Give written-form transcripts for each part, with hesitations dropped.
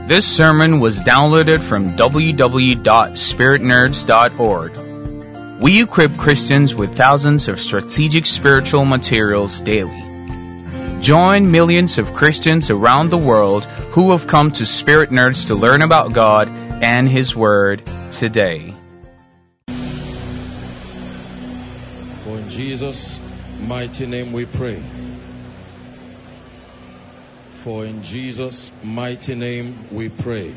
This sermon was downloaded from www.spiritnerds.org. We equip Christians with thousands of strategic spiritual materials daily. Join millions of Christians around the world who have come to Spirit Nerds to learn about God and His Word today. For in Jesus' mighty name we pray. For in Jesus' mighty name we pray.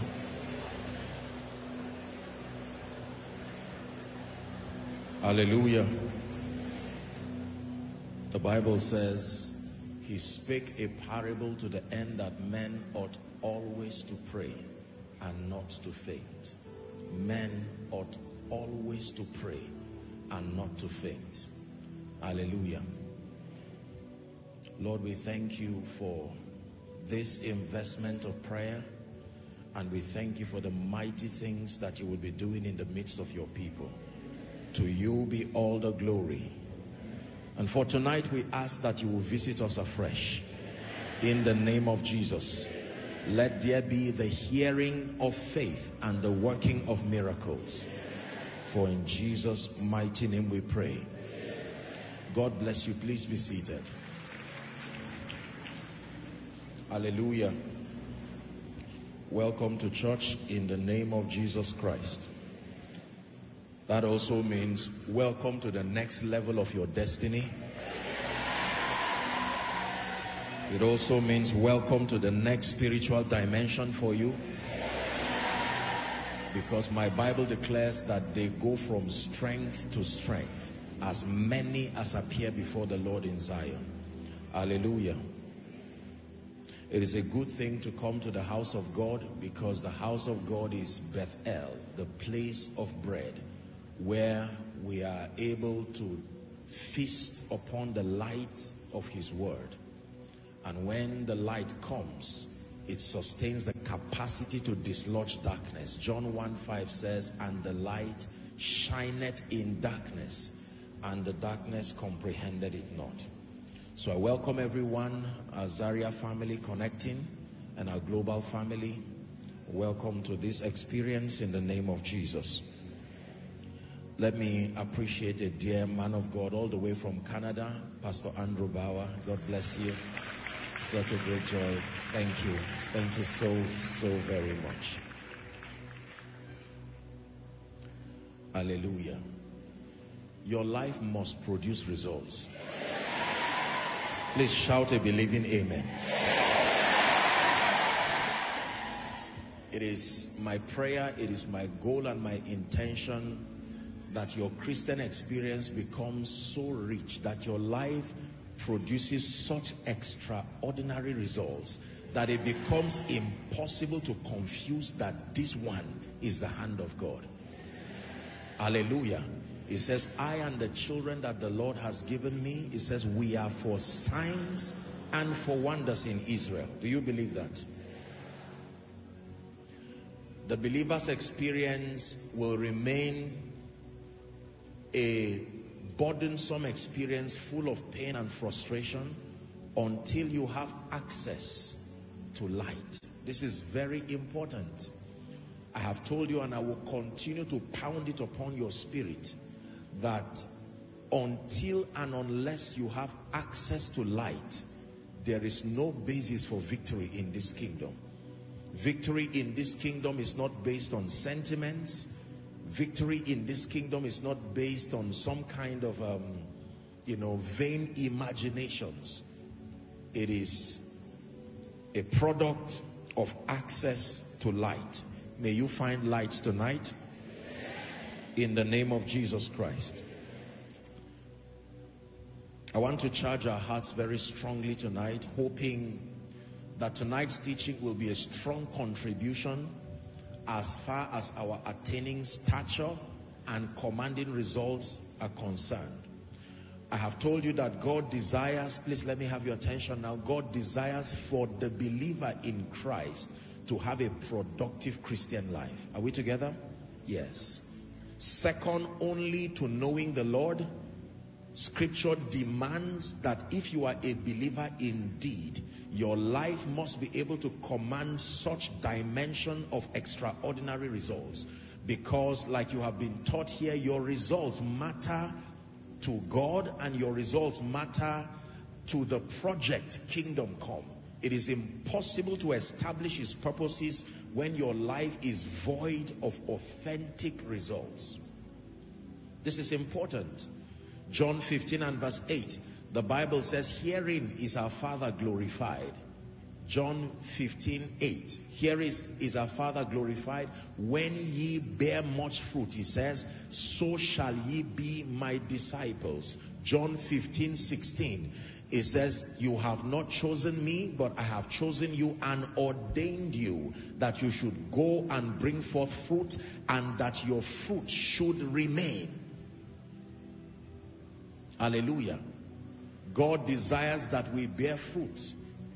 Hallelujah. The Bible says, He spake a parable to the end that men ought always to pray and not to faint. Men ought always to pray and not to faint. Hallelujah. Lord, we thank you for this investment of prayer, and we thank you for the mighty things that you will be doing in the midst of your people. To you be all the glory. And for tonight we ask that you will visit us afresh in the name of Jesus. Let there be the hearing of faith and the working of miracles. For in Jesus' mighty name we pray. God bless you. Please be seated. Hallelujah. Welcome to church in the name of Jesus Christ. That also means welcome to the next level of your destiny. It also means welcome to the next spiritual dimension for you. Because my Bible declares that they go from strength to strength, as many as appear before the Lord in Zion. Hallelujah. It is a good thing to come to the house of God, because the house of God is Bethel, the place of bread, where we are able to feast upon the light of His word. And when the light comes, it sustains the capacity to dislodge darkness. John 1:5 says, and the light shineth in darkness, and the darkness comprehended it not. So I welcome everyone, our Zaria family connecting, and our global family. Welcome to this experience in the name of Jesus. Let me appreciate a dear man of God all the way from Canada, Pastor Andrew Bauer. God bless you. Such a great joy. Thank you. Thank you so very much. Hallelujah. Your life must produce results. Please shout a believing amen. It is my prayer, it is my goal and my intention that your Christian experience becomes so rich, that your life produces such extraordinary results that it becomes impossible to confuse that this one is the hand of God. Hallelujah. It says, I and the children that the Lord has given me, it says, we are for signs and for wonders in Israel. Do you believe that? The believer's experience will remain a burdensome experience full of pain and frustration until you have access to light. This is very important. I have told you, and I will continue to pound it upon your spirit, that until and unless you have access to light, there is no basis for victory in this kingdom. Victory in this kingdom is not based on sentiments. Victory in this kingdom is not based on some kind of vain imaginations. It is a product of access to light. May you find light tonight in the name of Jesus Christ. I want to charge our hearts very strongly tonight, hoping that tonight's teaching will be a strong contribution as far as our attaining stature and commanding results are concerned. I have told you that God desires, please let me have your attention now, God desires for the believer in Christ to have a productive Christian life. Are we together? Yes. Second only to knowing the Lord, Scripture demands that if you are a believer indeed, Your life must be able to command such dimension of extraordinary results, because like you have been taught here, your results matter to God and your results matter to the project Kingdom Come. It is impossible to establish His purposes when your life is void of authentic results. This is important. John 15 and verse 8, the Bible says, herein is our Father glorified. John 15:8. Here is our Father glorified, when ye bear much fruit, He says, so shall ye be my disciples. John 15:16. It says, you have not chosen me, but I have chosen you and ordained you that you should go and bring forth fruit, and that your fruit should remain. Hallelujah. God desires that we bear fruit.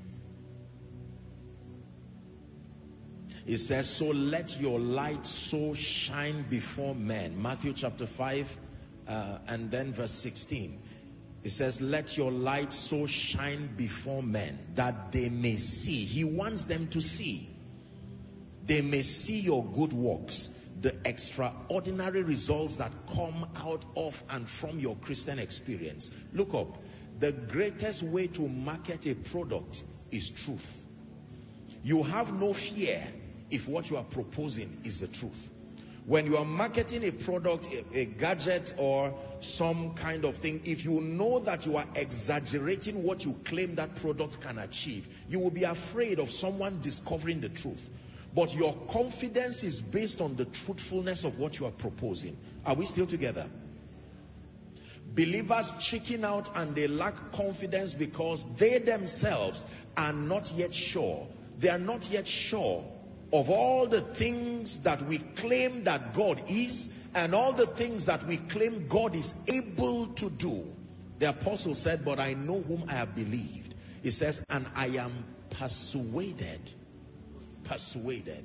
It says, so let your light so shine before men. Matthew chapter 5 and then verse 16. It says, let your light so shine before men that they may see. He wants them to see. They may see your good works, the extraordinary results that come out of and from your Christian experience. Look up. The greatest way to market a product is truth. You have no fear if what you are proposing is the truth. When you are marketing a product, a gadget or some kind of thing, if you know that you are exaggerating what you claim that product can achieve, you will be afraid of someone discovering the truth. But your confidence is based on the truthfulness of what you are proposing. Are we still together? Believers chicken out and they lack confidence because they themselves are not yet sure. They are not yet sure of all the things that we claim that God is and all the things that we claim God is able to do. The apostle said, but I know whom I have believed. He says, and I am persuaded. Persuaded.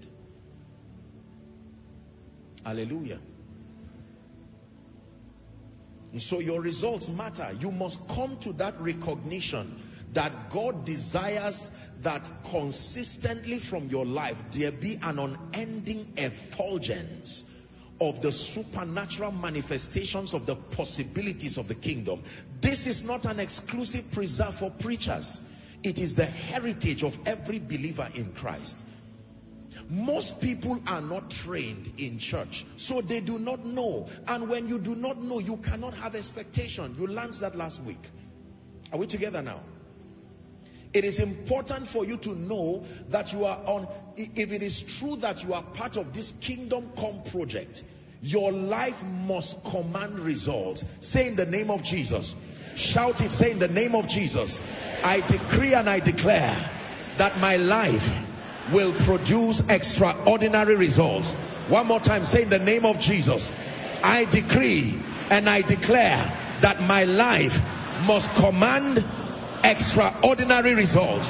Hallelujah. And so your results matter. You must come to that recognition that God desires that consistently from your life there be an unending effulgence of the supernatural manifestations of the possibilities of the kingdom. This is not an exclusive preserve for preachers. It is the heritage of every believer in Christ. Most people are not trained in church, so they do not know. And when you do not know, you cannot have expectation. You learned that last week. Are we together now? It is important for you to know that you are on, if it is true that you are part of this Kingdom Come project, your life must command results. Say in the name of Jesus. Shout it, say in the name of Jesus. I decree and I declare that my life will produce extraordinary results. One more time, say in the name of Jesus. I decree and I declare that my life must command extraordinary results.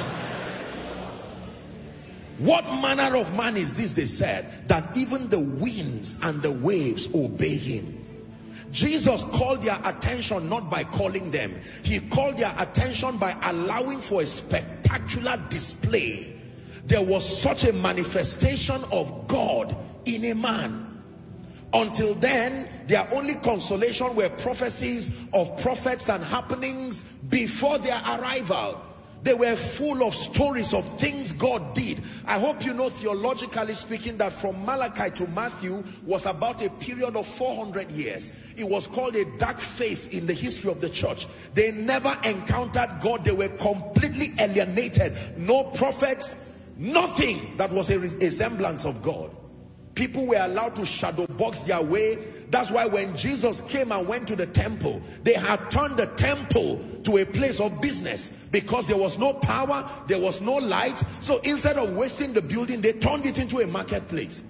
What manner of man is this, they said, that even the winds and the waves obey him? Jesus called their attention not by calling them. He called their attention by allowing for a spectacular display. There was such a manifestation of God in a man. Until then, their only consolation were prophecies of prophets and happenings before their arrival. They were full of stories of things God did. I hope you know, theologically speaking, that from Malachi to Matthew was about a period of 400 years. It was called a dark phase in the history of the church. They never encountered God. They were completely alienated. No prophets, nothing that was a semblance of God. People were allowed to shadow box their way. That's why when Jesus came and went to the temple, they had turned the temple to a place of business because there was no power, there was no light. So instead of wasting the building, they turned it into a marketplace.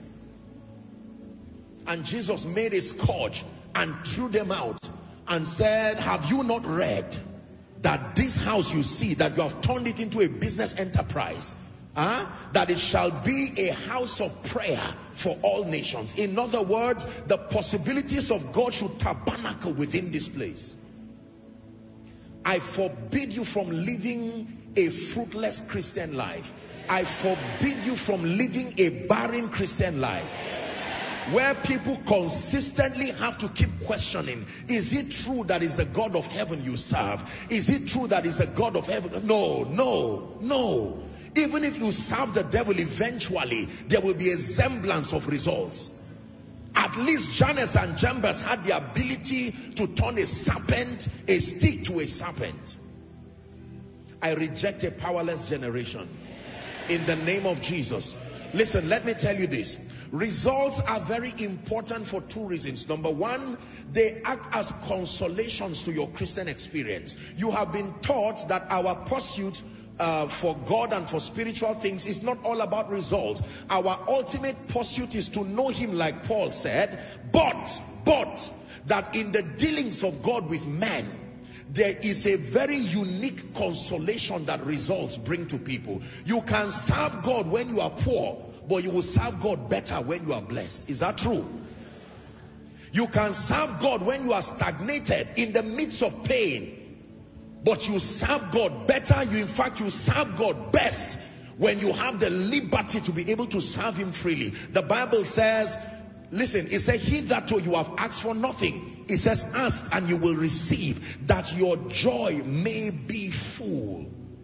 And Jesus made a scourge and threw them out and said, have you not read that this house you see, that you have turned it into a business enterprise? That it shall be a house of prayer for all nations. In other words, the possibilities of God should tabernacle within this place. I forbid you from living a fruitless Christian life. I forbid you from living a barren Christian life, where people consistently have to keep questioning, is it true that is the God of heaven you serve? Is it true that is the God of heaven? No, no, no. Even if you serve the devil, eventually there will be a semblance of results. At least Jannes and Jambres had the ability to turn a serpent, a stick to a serpent. I reject a powerless generation in the name of Jesus. Listen, let me tell you this. Results are very important for two reasons. Number one, they act as consolations to your Christian experience. You have been taught that our pursuit for God and for spiritual things is not all about results. Our ultimate pursuit is to know him, like Paul said, but that in the dealings of God with man, there is a very unique consolation that results bring to people. You can serve God when you are poor, but you will serve God better when you are blessed. Is that true? You can serve God when you are stagnated in the midst of pain, but you serve God better. In fact, you serve God best when you have the liberty to be able to serve him freely. The Bible says, listen, it says, hitherto you have asked for nothing. It says, ask and you will receive, that your joy may be full.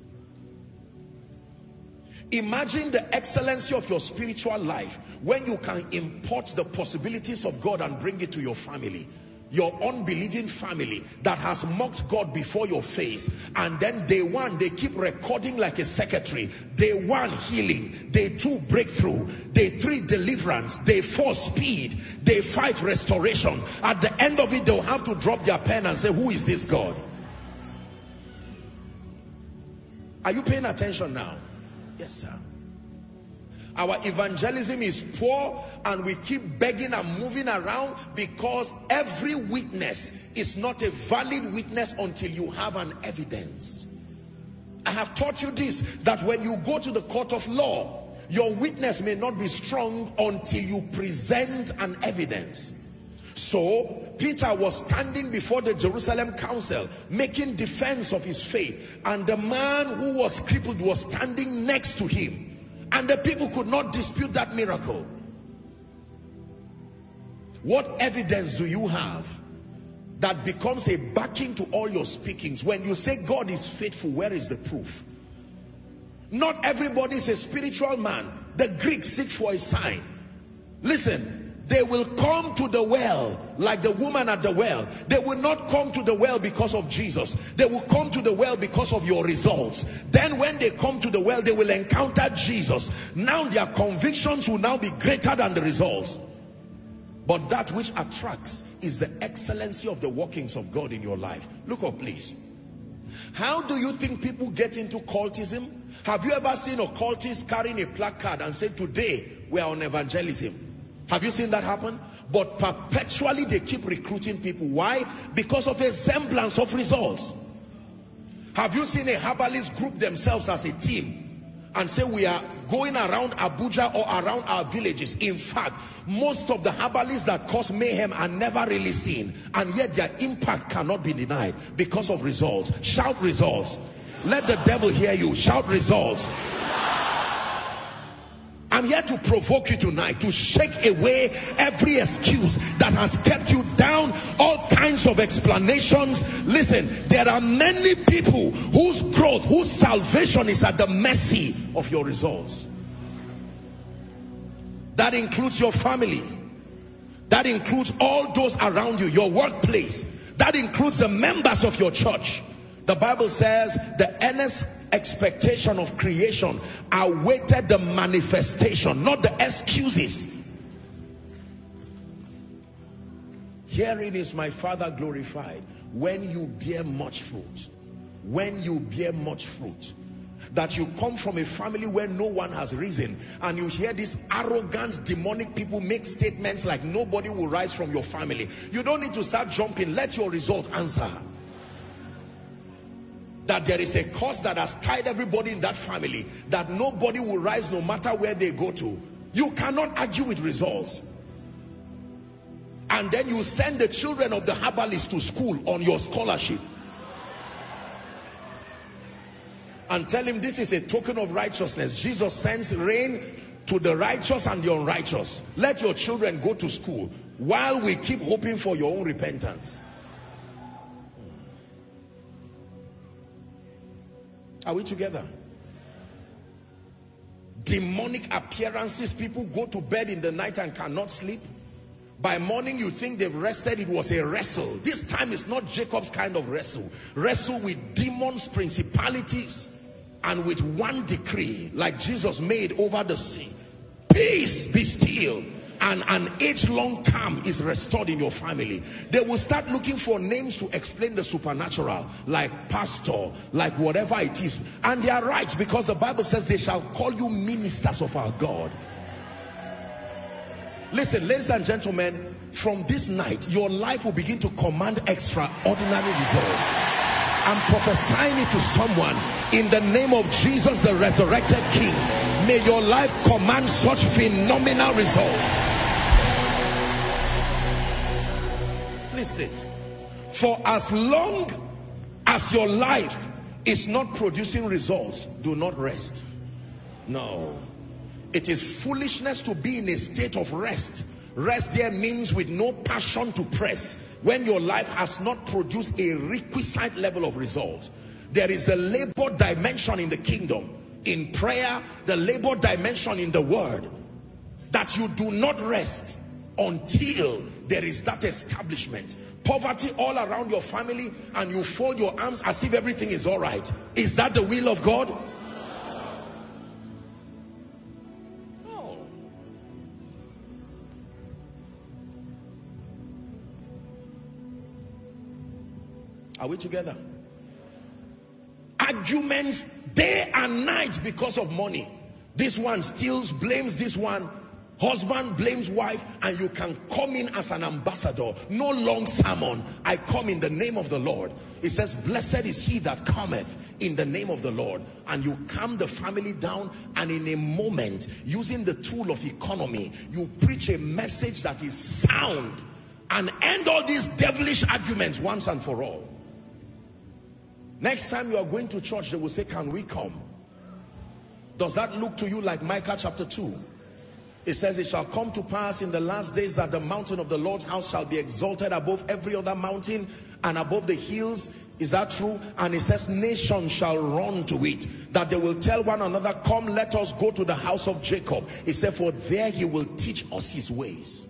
Imagine the excellency of your spiritual life when you can import the possibilities of God and bring it to your family. Your unbelieving family that has mocked God before your face, and then day one they keep recording like a secretary. Day one healing, day two breakthrough, day three deliverance, day four speed, day five restoration. At the end of it, they'll have to drop their pen and say, who is this God? Are you paying attention now? Yes, sir. Our evangelism is poor, and we keep begging and moving around because every witness is not a valid witness until you have an evidence. I have taught you this, that when you go to the court of law, your witness may not be strong until you present an evidence. So Peter was standing before the Jerusalem council making defense of his faith, and the man who was crippled was standing next to him. And the people could not dispute that miracle. What evidence do you have that becomes a backing to all your speakings? When you say God is faithful, where is the proof? Not everybody is a spiritual man. The Greeks seek for a sign. Listen, they will come to the well like the woman at the well. They will not come to the well because of Jesus. They will come to the well because of your results. Then when they come to the well, they will encounter Jesus. Now their convictions will now be greater than the results. But that which attracts is the excellency of the workings of God in your life. Look up, please. How do you think people get into cultism? Have you ever seen a cultist carrying a placard and say, today we are on evangelism? Have you seen that happen? But perpetually they keep recruiting people. Why? Because of a semblance of results. Have you seen a herbalist group themselves as a team and say, we are going around Abuja or around our villages? In fact, most of the herbalists that cause mayhem are never really seen, and yet their impact cannot be denied because of results. Shout results. Let the devil hear you. Shout results. I'm here to provoke you tonight to shake away every excuse that has kept you down, all kinds of explanations. Listen, there are many people whose growth, whose salvation is at the mercy of your results. That includes your family. That includes all those around you, your workplace. That includes the members of your church. The Bible says the earnest expectation of creation awaited the manifestation, not the excuses. Herein is my Father glorified, when you bear much fruit. When you bear much fruit. That you come from a family where no one has risen, and you hear these arrogant demonic people make statements like nobody will rise from your family. You don't need to start jumping. Let your result answer. That there is a curse that has tied everybody in that family, that nobody will rise no matter where they go to. You cannot argue with results. And then you send the children of the herbalist to school on your scholarship. and tell him this is a token of righteousness. Jesus sends rain to the righteous and the unrighteous. Let your children go to school while we keep hoping for your own repentance. Are we together? Demonic appearances. People go to bed in the night and cannot sleep. By morning you think they've rested. It was a wrestle. This time is not Jacob's kind of wrestle. Wrestle with demons, principalities, and with one decree, like Jesus made over the sea. Peace, be still. And an age-long calm is restored in your family. They will start looking for names to explain the supernatural, like pastor, like whatever it is. And they are right, because the Bible says they shall call you ministers of our God. Listen, ladies and gentlemen, from this night, your life will begin to command extraordinary results. I'm prophesying it to someone in the name of Jesus, the resurrected King. May your life command such phenomenal results. Listen, for as long as your life is not producing results, do not rest. No. It is foolishness to be in a state of rest. Rest there means with no passion to press, when your life has not produced a requisite level of result. There is a labor dimension in the kingdom, in prayer, the labor dimension in the word, that you do not rest until there is that establishment. Poverty all around your family and you fold your arms as if everything is all right. Is that the will of God? Are we together? Arguments day and night because of money. This one steals, blames this one. Husband blames wife, and you can come in as an ambassador. No long sermon. I come in the name of the Lord. It says, blessed is he that cometh in the name of the Lord. And you calm the family down, and in a moment, using the tool of economy, you preach a message that is sound and end all these devilish arguments once and for all. Next time you are going to church, they will say, can we come? Does that look to you like Micah chapter 2? It says, it shall come to pass in the last days that the mountain of the Lord's house shall be exalted above every other mountain and above the hills. Is that true? And it says, nations shall run to it. That they will tell one another, come, let us go to the house of Jacob. It said, for there he will teach us his ways.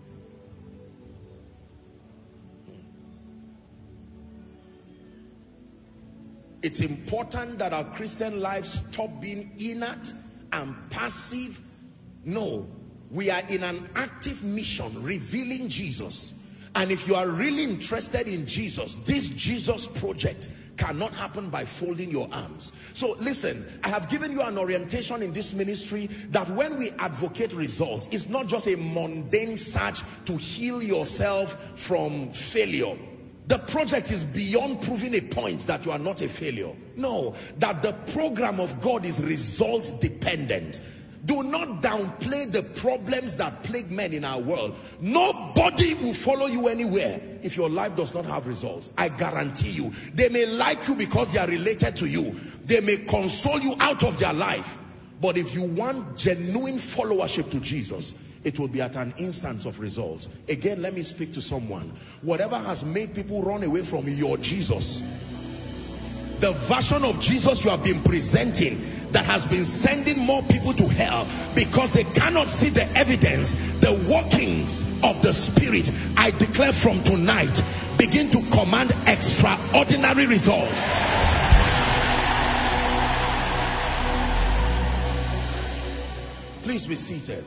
It's important that our Christian lives stop being inert and passive. No, we are in an active mission revealing Jesus. And if you are really interested in Jesus, this Jesus project cannot happen by folding your arms. So listen, I have given you an orientation in this ministry that when we advocate results, it's not just a mundane search to heal yourself from failure. The project is beyond proving a point that you are not a failure. No, that the program of God is result dependent. Do not downplay the problems that plague men in our world. Nobody will follow you anywhere if your life does not have results. I guarantee you. They may like you because they are related to you. They may console you out of their life. But if you want genuine followership to Jesus, it will be at an instance of results. Again, let me speak to someone. Whatever has made people run away from your Jesus, the version of Jesus you have been presenting that has been sending more people to hell because they cannot see the evidence, the workings of the Spirit, I declare from tonight, begin to command extraordinary results. Please be seated.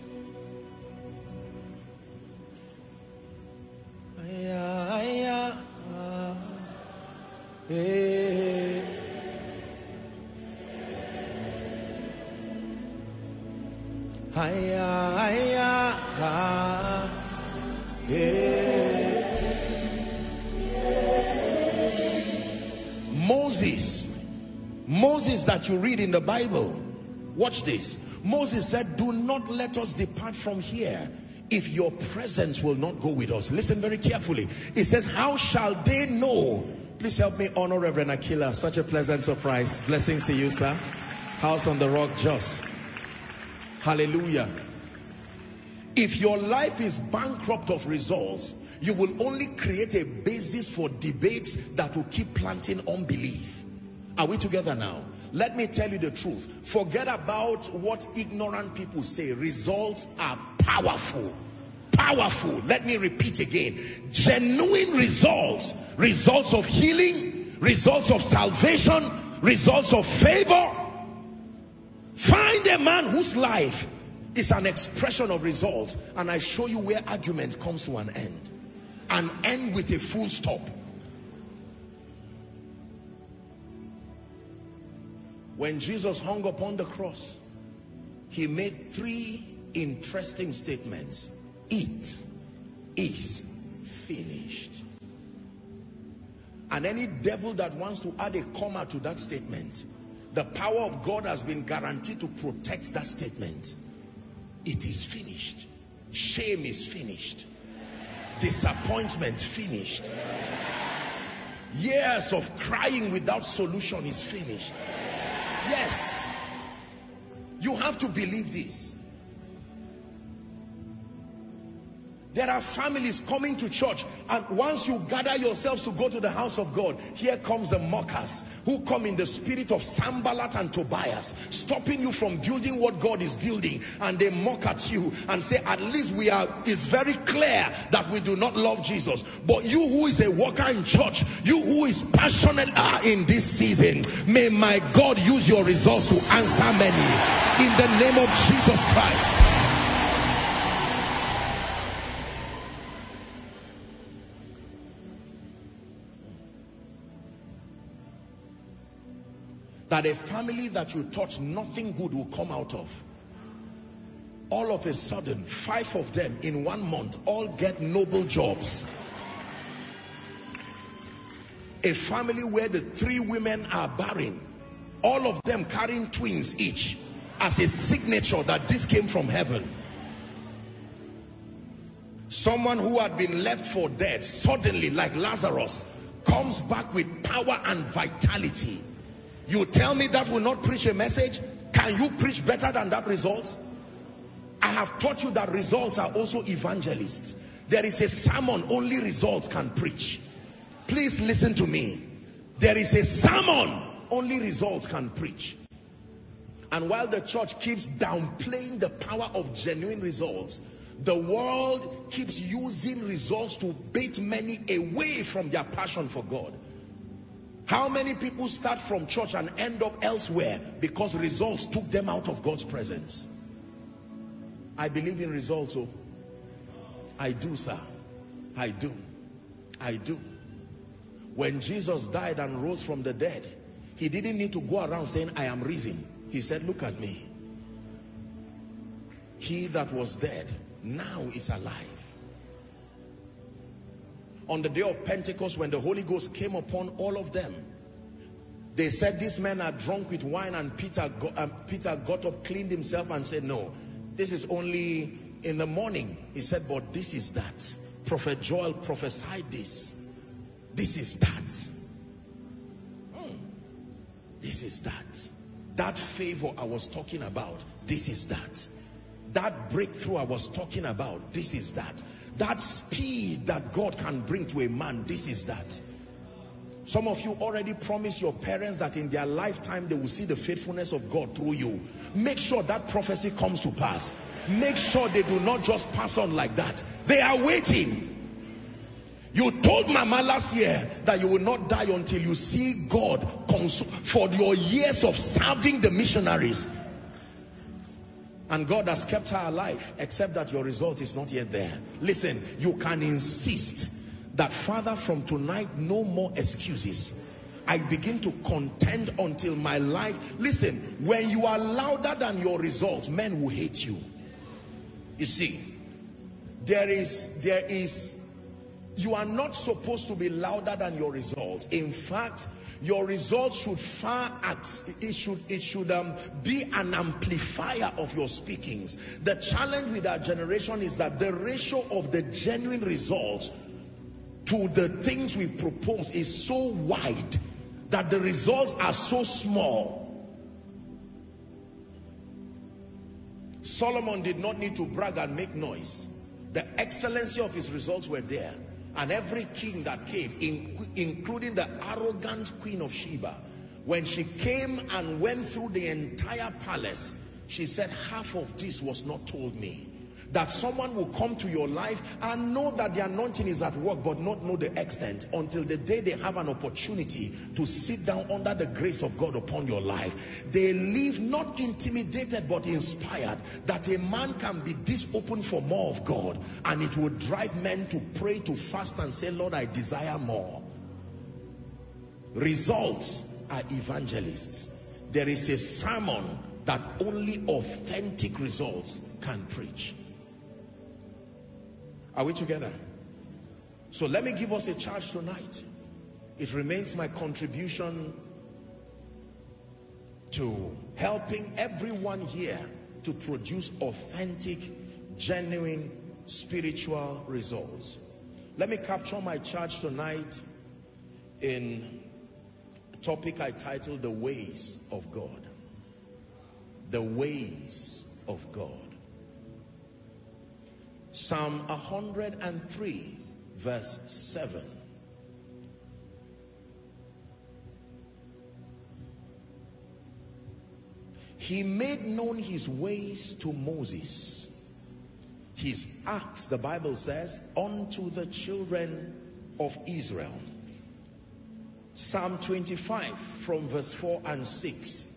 Moses that you read in the Bible, watch this. Moses said, do not let us depart from here if your presence will not go with us. Listen very carefully. It says, how shall they know Please help me honor Reverend Aquila. Such a pleasant surprise. Blessings to you, sir. House on the Rock, Jos. Hallelujah. If your life is bankrupt of results, you will only create a basis for debates that will keep planting unbelief. Are we together now? Let me tell you the truth. Forget about what ignorant people say. Results are powerful. Powerful. Let me repeat again. Genuine results. Results of healing. Results of salvation. Results of favor. Find a man whose life is an expression of results, and I show you where argument comes to an end. An end with a full stop. When Jesus hung upon the cross, he made 3 interesting statements. It is finished. And any devil that wants to add a comma to that statement, the power of God has been guaranteed to protect that statement. It is finished. Shame is finished. Disappointment finished. Years of crying without solution is finished. Yes. You have to believe this. There are families coming to church, and once you gather yourselves to go to the house of God, here comes the mockers who come in the spirit of Sanballat and Tobias, stopping you from building what God is building, and they mock at you and say, at least it's very clear that we do not love Jesus. But you who is a worker in church, you who is passionate in this season, may my God use your results to answer many in the name of Jesus Christ. That a family that you thought nothing good will come out of, all of a sudden 5 of them in 1 month all get noble jobs. A family where the 3 women are barren, all of them carrying twins each, as a signature that this came from heaven. Someone who had been left for dead suddenly, like Lazarus, comes back with power and vitality. You tell me that will not preach a message? Can you preach better than that result? I have taught you that results are also evangelists. There is a sermon only results can preach. Please listen to me. There is a sermon only results can preach. And while the church keeps downplaying the power of genuine results, the world keeps using results to bait many away from their passion for God. How many people start from church and end up elsewhere because results took them out of God's presence? I believe in results. Oh, I do, sir. I do. I do. When Jesus died and rose from the dead, he didn't need to go around saying, I am risen. He said, look at me. He that was dead now is alive. On the day of Pentecost, when the Holy Ghost came upon all of them, they said, these men are drunk with wine, and Peter got up, cleaned himself and said, no, this is only in the morning. He said, but this is that. Prophet Joel prophesied this. This is that. This is that. That favor I was talking about, this is that. That breakthrough I was talking about, this is that. That speed that God can bring to a man, this is that. Some of you already promised your parents that in their lifetime they will see the faithfulness of God through you. Make sure that prophecy comes to pass. Make sure they do not just pass on like that. They are waiting. You told Mama last year that you will not die until you see God for your years of serving the missionaries. And God has kept her alive, except that your result is not yet there. Listen, you can insist that, Father, from tonight, no more excuses. I begin to contend until my life. Listen, when you are louder than your results, men will hate you. You see, you are not supposed to be louder than your results. In fact, your results should be an amplifier of your speakings. The challenge with our generation is that the ratio of the genuine results to the things we propose is so wide that the results are so small. Solomon did not need to brag and make noise. The excellency of his results were there. And every king that came, including the arrogant Queen of Sheba, when she came and went through the entire palace, she said, half of this was not told me. That someone will come to your life and know that the anointing is at work, but not know the extent until the day they have an opportunity to sit down under the grace of God upon your life. They live not intimidated but inspired, that a man can be this open for more of God, and it will drive men to pray, to fast and say, Lord, I desire more. Results are evangelists. There is a sermon that only authentic results can preach. Are we together? So let me give us a charge tonight. It remains my contribution to helping everyone here to produce authentic, genuine, spiritual results. Let me capture my charge tonight in a topic I titled The Ways of God. The Ways of God. Psalm 103 verse 7. He made known his ways to Moses, his acts, the Bible says, unto the children of Israel. Psalm 25 from verse 4 and 6.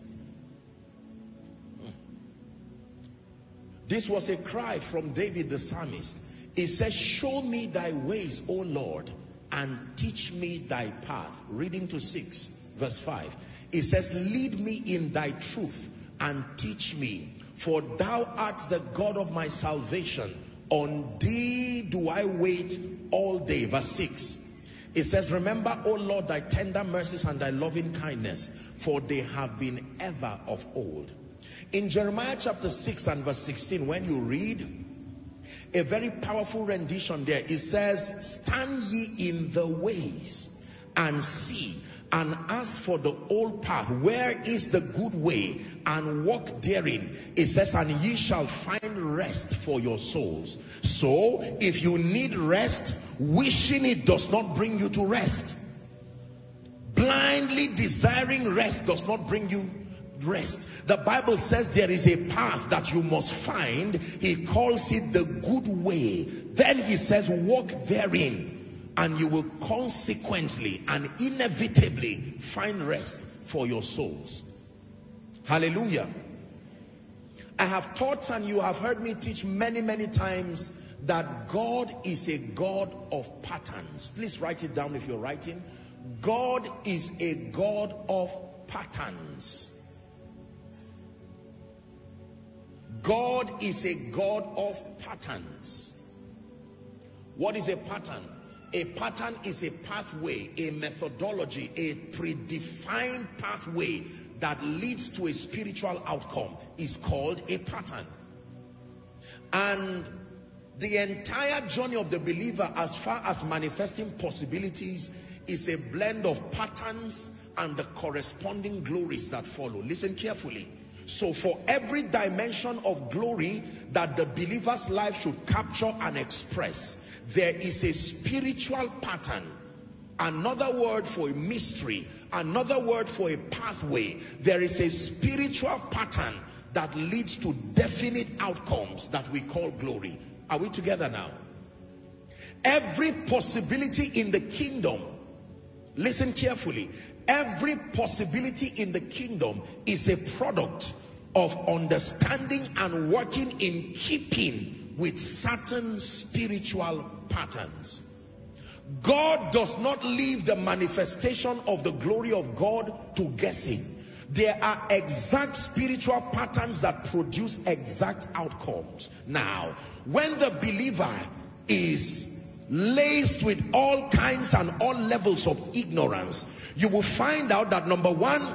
This was a cry from David the psalmist. He says, show me thy ways, O Lord, and teach me thy path. Reading to 6, verse 5. It says, lead me in thy truth and teach me, for thou art the God of my salvation. On thee do I wait all day. Verse 6. It says, remember, O Lord, thy tender mercies and thy loving kindness, for they have been ever of old. In Jeremiah chapter 6 and verse 16, when you read a very powerful rendition there, it says, stand ye in the ways and see, and ask for the old path, where is the good way, and walk therein. It says, and ye shall find rest for your souls. So if you need rest, wishing it does not bring you to rest. Blindly desiring rest does not bring you rest. The Bible says there is a path that you must find. He calls it the good way. Then he says, walk therein, and you will consequently and inevitably find rest for your souls. Hallelujah. I have taught, and you have heard me teach many times, that God is a God of patterns. Please write it down if you're writing. God is a God of patterns. God is a God of patterns. What is a pattern? A pattern is a pathway, a methodology, a predefined pathway that leads to a spiritual outcome is called a pattern. And the entire journey of the believer, as far as manifesting possibilities, is a blend of patterns and the corresponding glories that follow. Listen carefully. So for every dimension of glory that the believer's life should capture and express, there is a spiritual pattern. Another word for a mystery, another word for a pathway. There is a spiritual pattern that leads to definite outcomes that we call glory. Are we together now? Every possibility in the kingdom, listen carefully, every possibility in the kingdom is a product of understanding and working in keeping with certain spiritual patterns. God does not leave the manifestation of the glory of God to guessing. There are exact spiritual patterns that produce exact outcomes. Now, when the believer is laced with all kinds and all levels of ignorance, you will find out that number one,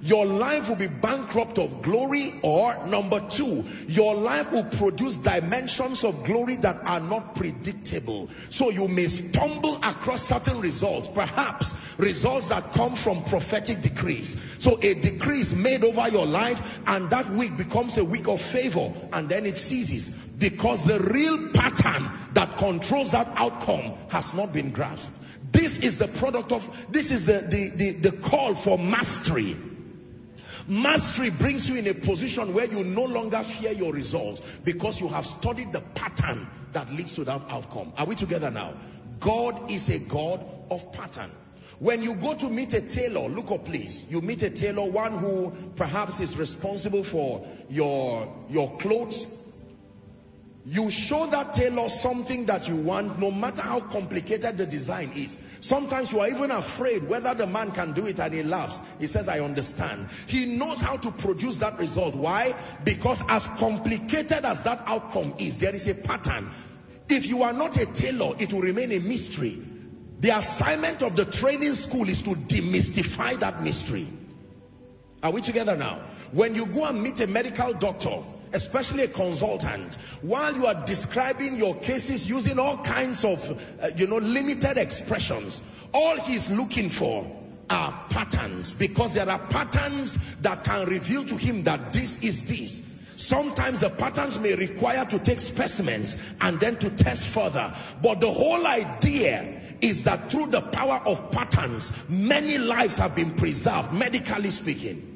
Your life will be bankrupt of glory, or number two, your life will produce dimensions of glory that are not predictable. So you may stumble across certain results, perhaps results that come from prophetic decrees. So a decree is made over your life, and that week becomes a week of favor, and then it ceases because the real pattern that controls that outcome has not been grasped. This is the product of, this is the call for mastery. Mastery brings you in a position where you no longer fear your results because you have studied the pattern that leads to that outcome. Are we together now? God is a God of pattern. When you go to meet a tailor, look up please, you meet a tailor, one who perhaps is responsible for your clothes. You show that tailor something that you want, no matter how complicated the design is. Sometimes you are even afraid whether the man can do it, and he laughs. He says, I understand. He knows how to produce that result. Why? Because as complicated as that outcome is, there is a pattern. If you are not a tailor, it will remain a mystery. The assignment of the training school is to demystify that mystery. Are we together now? When you go and meet a medical doctor, especially a consultant, while you are describing your cases using all kinds of limited expressions, all he's looking for are patterns, because there are patterns that can reveal to him that this is this. Sometimes the patterns may require to take specimens and then to test further, but the whole idea is that through the power of patterns, many lives have been preserved, medically speaking.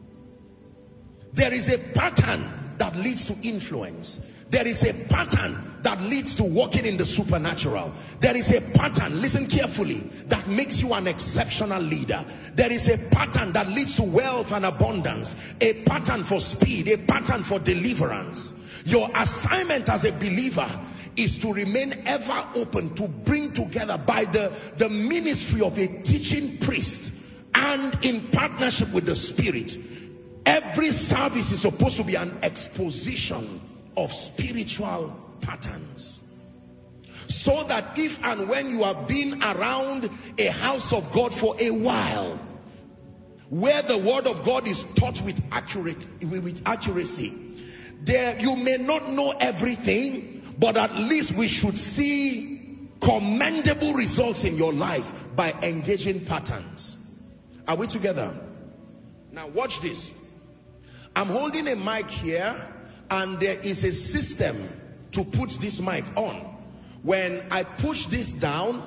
There is a pattern that leads to influence. There is a pattern that leads to walking in the supernatural. There is a pattern, listen carefully, that makes you an exceptional leader. There is a pattern that leads to wealth and abundance. A pattern for speed, a pattern for deliverance. Your assignment as a believer is to remain ever open to bring together by the ministry of a teaching priest and in partnership with the Spirit. Every service is supposed to be an exposition of spiritual patterns. So that if and when you have been around a house of God for a while, where the word of God is taught with accuracy, there you may not know everything, but at least we should see commendable results in your life by engaging patterns. Are we together? Now watch this. I'm holding a mic here, and there is a system to put this mic on. When I push this down,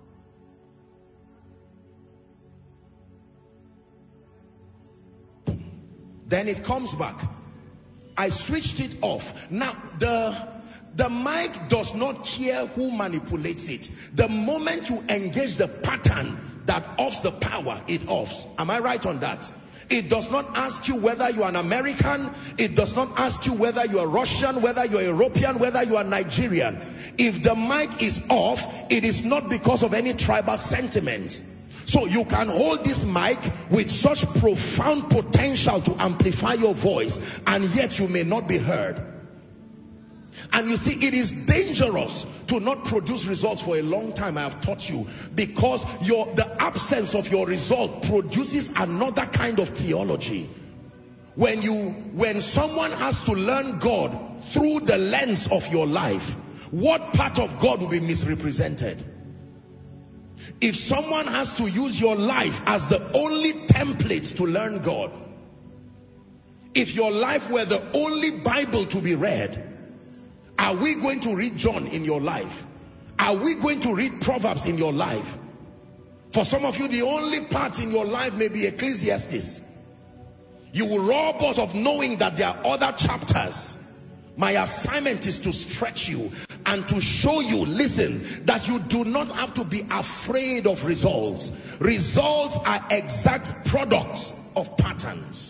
then it comes back. I switched it off. Now the mic does not care who manipulates it. The moment you engage the pattern that offs the power, it offs. Am I right on that? It does not ask you whether you are an American. It does not ask you whether you are Russian, whether you are European, whether you are Nigerian. If the mic is off, it is not because of any tribal sentiment. So you can hold this mic with such profound potential to amplify your voice, and yet you may not be heard. And you see, it is dangerous to not produce results for a long time. I have taught you, because the absence of your result produces another kind of theology. When someone has to learn God through the lens of your life, what part of God will be misrepresented? If someone has to use your life as the only template to learn God, if your life were the only Bible to be read, are we going to read John in your life? Are we going to read Proverbs in your life? For some of you, the only part in your life may be Ecclesiastes. You will rob us of knowing that there are other chapters. My assignment is to stretch you and to show you, listen, that you do not have to be afraid of results. Results are exact products of patterns.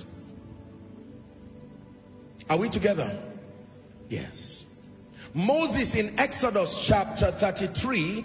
Are we together? Yes. Moses in Exodus chapter 33,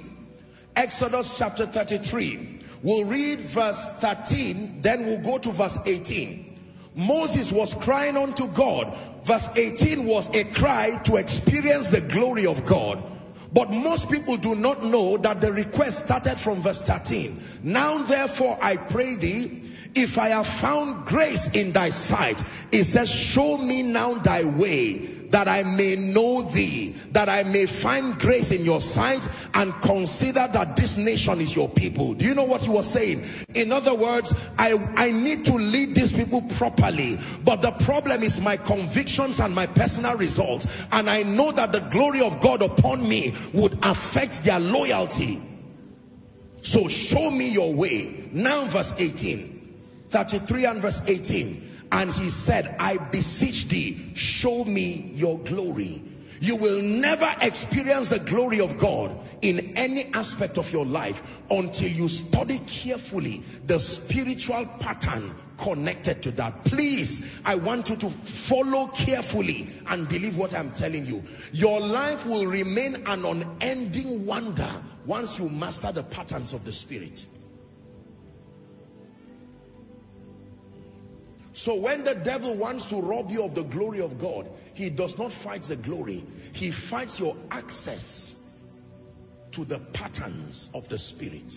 we'll read verse 13, then we'll go to verse 18. Moses was crying unto God. Verse 18 was a cry to experience the glory of God. But most people do not know that the request started from verse 13. Now therefore I pray thee, If I have found grace in thy sight, it says, show me now thy way, that I may know thee, that I may find grace in your sight, and consider that this nation is your people. Do you know what he was saying? In other words, I need to lead these people properly, but the problem is my convictions and my personal results, and I know that the glory of God upon me would affect their loyalty. So show me your way. Now verse 18. 33 and verse 18. And he said, I beseech thee, show me your glory. You will never experience the glory of God in any aspect of your life until you study carefully the spiritual pattern connected to that. Please, I want you to follow carefully and believe what I'm telling you. Your life will remain an unending wonder once you master the patterns of the Spirit. So when the devil wants to rob you of the glory of God, he does not fight the glory. He fights your access to the patterns of the Spirit.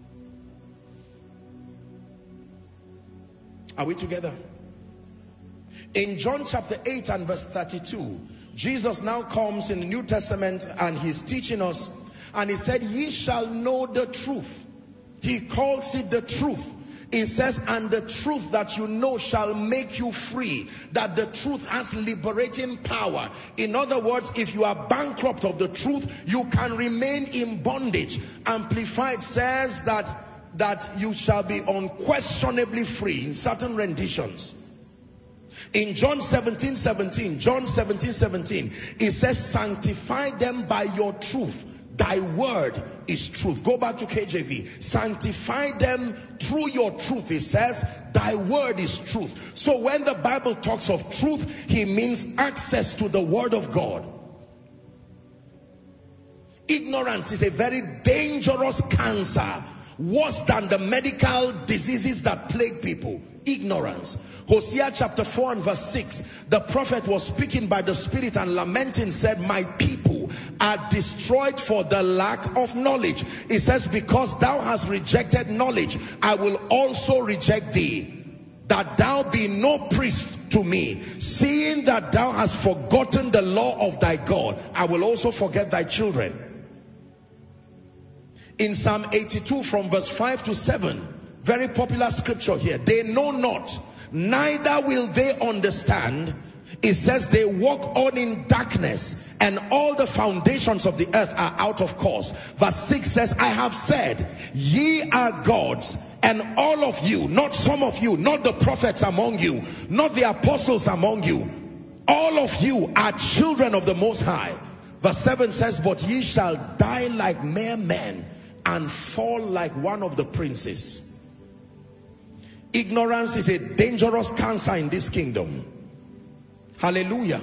Are we together? In John chapter 8 and verse 32, Jesus now comes in the New Testament and he's teaching us, and he said, ye shall know the truth. He calls it the truth. It says, and the truth that you know shall make you free. That the truth has liberating power. In other words, if you are bankrupt of the truth, you can remain in bondage. Amplified says that you shall be unquestionably free in certain renditions. In John 17:17, it says, sanctify them by your truth. Thy word is truth. Go back to KJV. Sanctify them through your truth. It says, thy word is truth. So when the Bible talks of truth, he means access to the word of God. Ignorance is a very dangerous cancer, worse than the medical diseases that plague people. Ignorance. Hosea chapter 4 and verse 6, the prophet was speaking by the Spirit and lamenting, said, my people are destroyed for the lack of knowledge. It says, because thou hast rejected knowledge, I will also reject thee, that thou be no priest to me. Seeing that thou hast forgotten the law of thy God, I will also forget thy children. In Psalm 82 from verse 5 to 7, very popular scripture here. They know not, neither will they understand. It says they walk on in darkness, and all the foundations of the earth are out of course. Verse 6 says, I have said, ye are gods, and all of you, not some of you, not the prophets among you, not the apostles among you, all of you are children of the Most High. Verse 7 says, but ye shall die like mere men, and fall like one of the princes. Ignorance is a dangerous cancer in this kingdom. Hallelujah.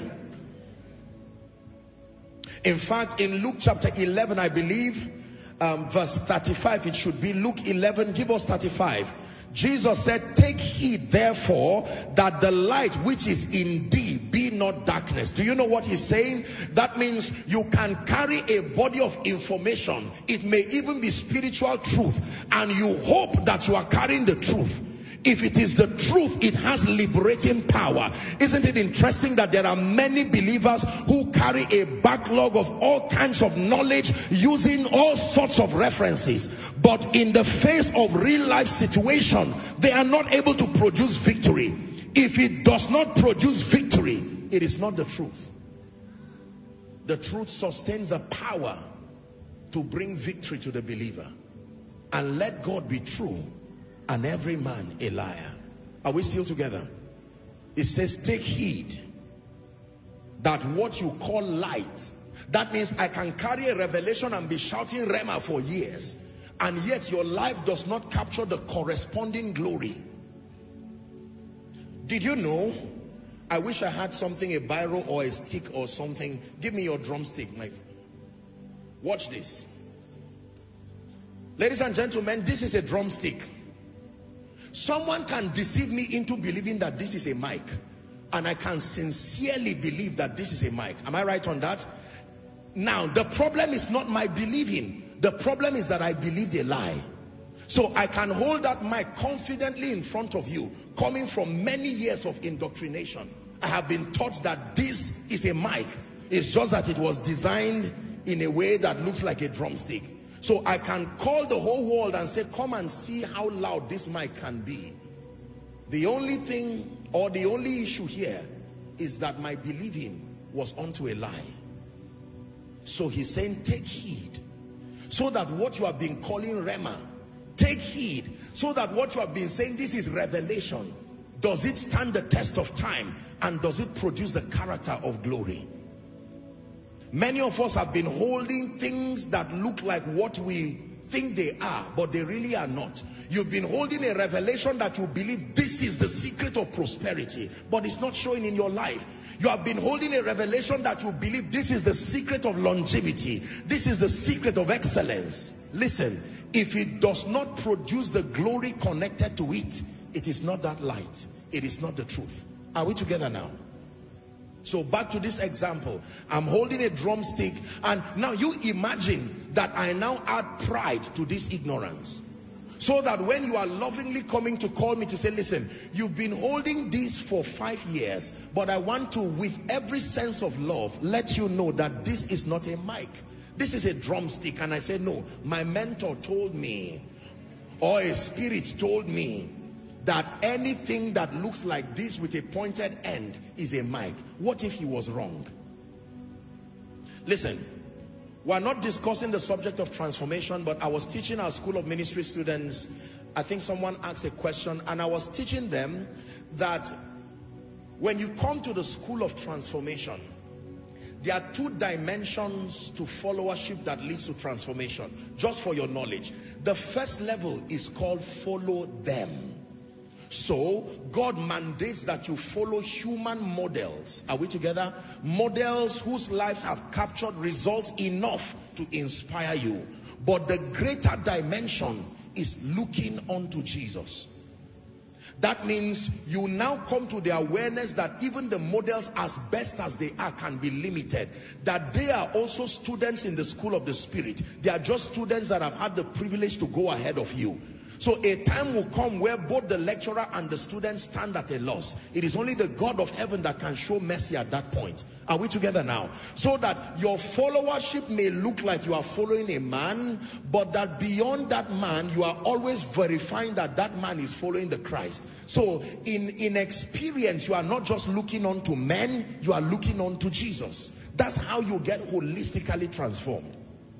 In fact, in Luke chapter 11, I believe, verse 35, it should be Luke 11, give us 35. Jesus said, take heed therefore that the light which is in thee be not darkness. Do you know what he's saying? That means you can carry a body of information. It may even be spiritual truth, and you hope that you are carrying the truth. If it is the truth, it has liberating power. Isn't it interesting that there are many believers who carry a backlog of all kinds of knowledge using all sorts of references, but in the face of real life situation, they are not able to produce victory. If it does not produce victory, it is not the truth. The truth sustains the power to bring victory to the believer. And let God be true and every man a liar. Are we still together? It says, take heed that what you call light, that means I can carry a revelation and be shouting Rhema for years, and yet your life does not capture the corresponding glory. Did you know? I wish I had something, a biro or a stick or something. Give me your drumstick. Watch this. Ladies and gentlemen, this is a drumstick. Someone can deceive me into believing that this is a mic, and I can sincerely believe that this is a mic. Am I right on that? Now, the problem is not my believing. The problem is that I believed a lie. So I can hold that mic confidently in front of you, coming from many years of indoctrination. I have been taught that this is a mic. It's just that it was designed in a way that looks like a drumstick. So I can call the whole world and say, come and see how loud this mic can be. The only thing, or the only issue here, is that my believing was unto a lie. So he's saying, take heed, so that what you have been calling Rhema, take heed, so that what you have been saying, this is revelation, does it stand the test of time, and does it produce the character of glory? Many of us have been holding things that look like what we think they are, but they really are not. You've been holding a revelation that you believe this is the secret of prosperity, but it's not showing in your life. You have been holding a revelation that you believe this is the secret of longevity, this is the secret of excellence. Listen, if it does not produce the glory connected to it, it is not that light. It is not the truth. Are we together now? So back to this example. I'm holding a drumstick, and now you imagine that I now add pride to this ignorance. So that when you are lovingly coming to call me to say, listen, you've been holding this for 5 years, but I want to, with every sense of love, let you know that this is not a mic. This is a drumstick. And I say, no, my mentor told me, or a spirit told me, that anything that looks like this with a pointed end is a mic. What if he was wrong? Listen, we're not discussing the subject of transformation, but I was teaching our School of Ministry students. I think someone asked a question, and I was teaching them that when you come to the School of Transformation, there are 2 dimensions to followership that leads to transformation. Just for your knowledge, the first level is called follow them. So God mandates that you follow human models. Are we together? Models whose lives have captured results enough to inspire you. But the greater dimension is looking unto Jesus. That means you now come to the awareness that even the models, as best as they are, can be limited. That they are also students in the school of the Spirit. They are just students that have had the privilege to go ahead of you. So a time will come where both the lecturer and the student stand at a loss. It is only the God of heaven that can show mercy at that point. Are we together now? So that your followership may look like you are following a man, but that beyond that man, you are always verifying that that man is following the Christ. So in experience, you are not just looking on to men, you are looking on to Jesus. That's how you get holistically transformed.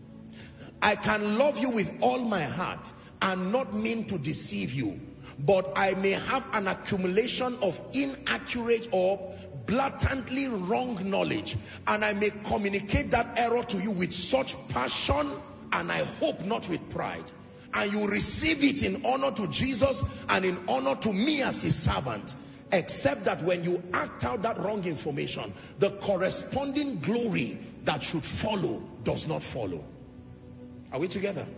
I can love you with all my heart and not mean to deceive you, but I may have an accumulation of inaccurate or blatantly wrong knowledge, and I may communicate that error to you with such passion, and I hope not with pride, and you receive it in honor to Jesus and in honor to me as his servant, except that when you act out that wrong information, the corresponding glory that should follow does not follow. Are we together?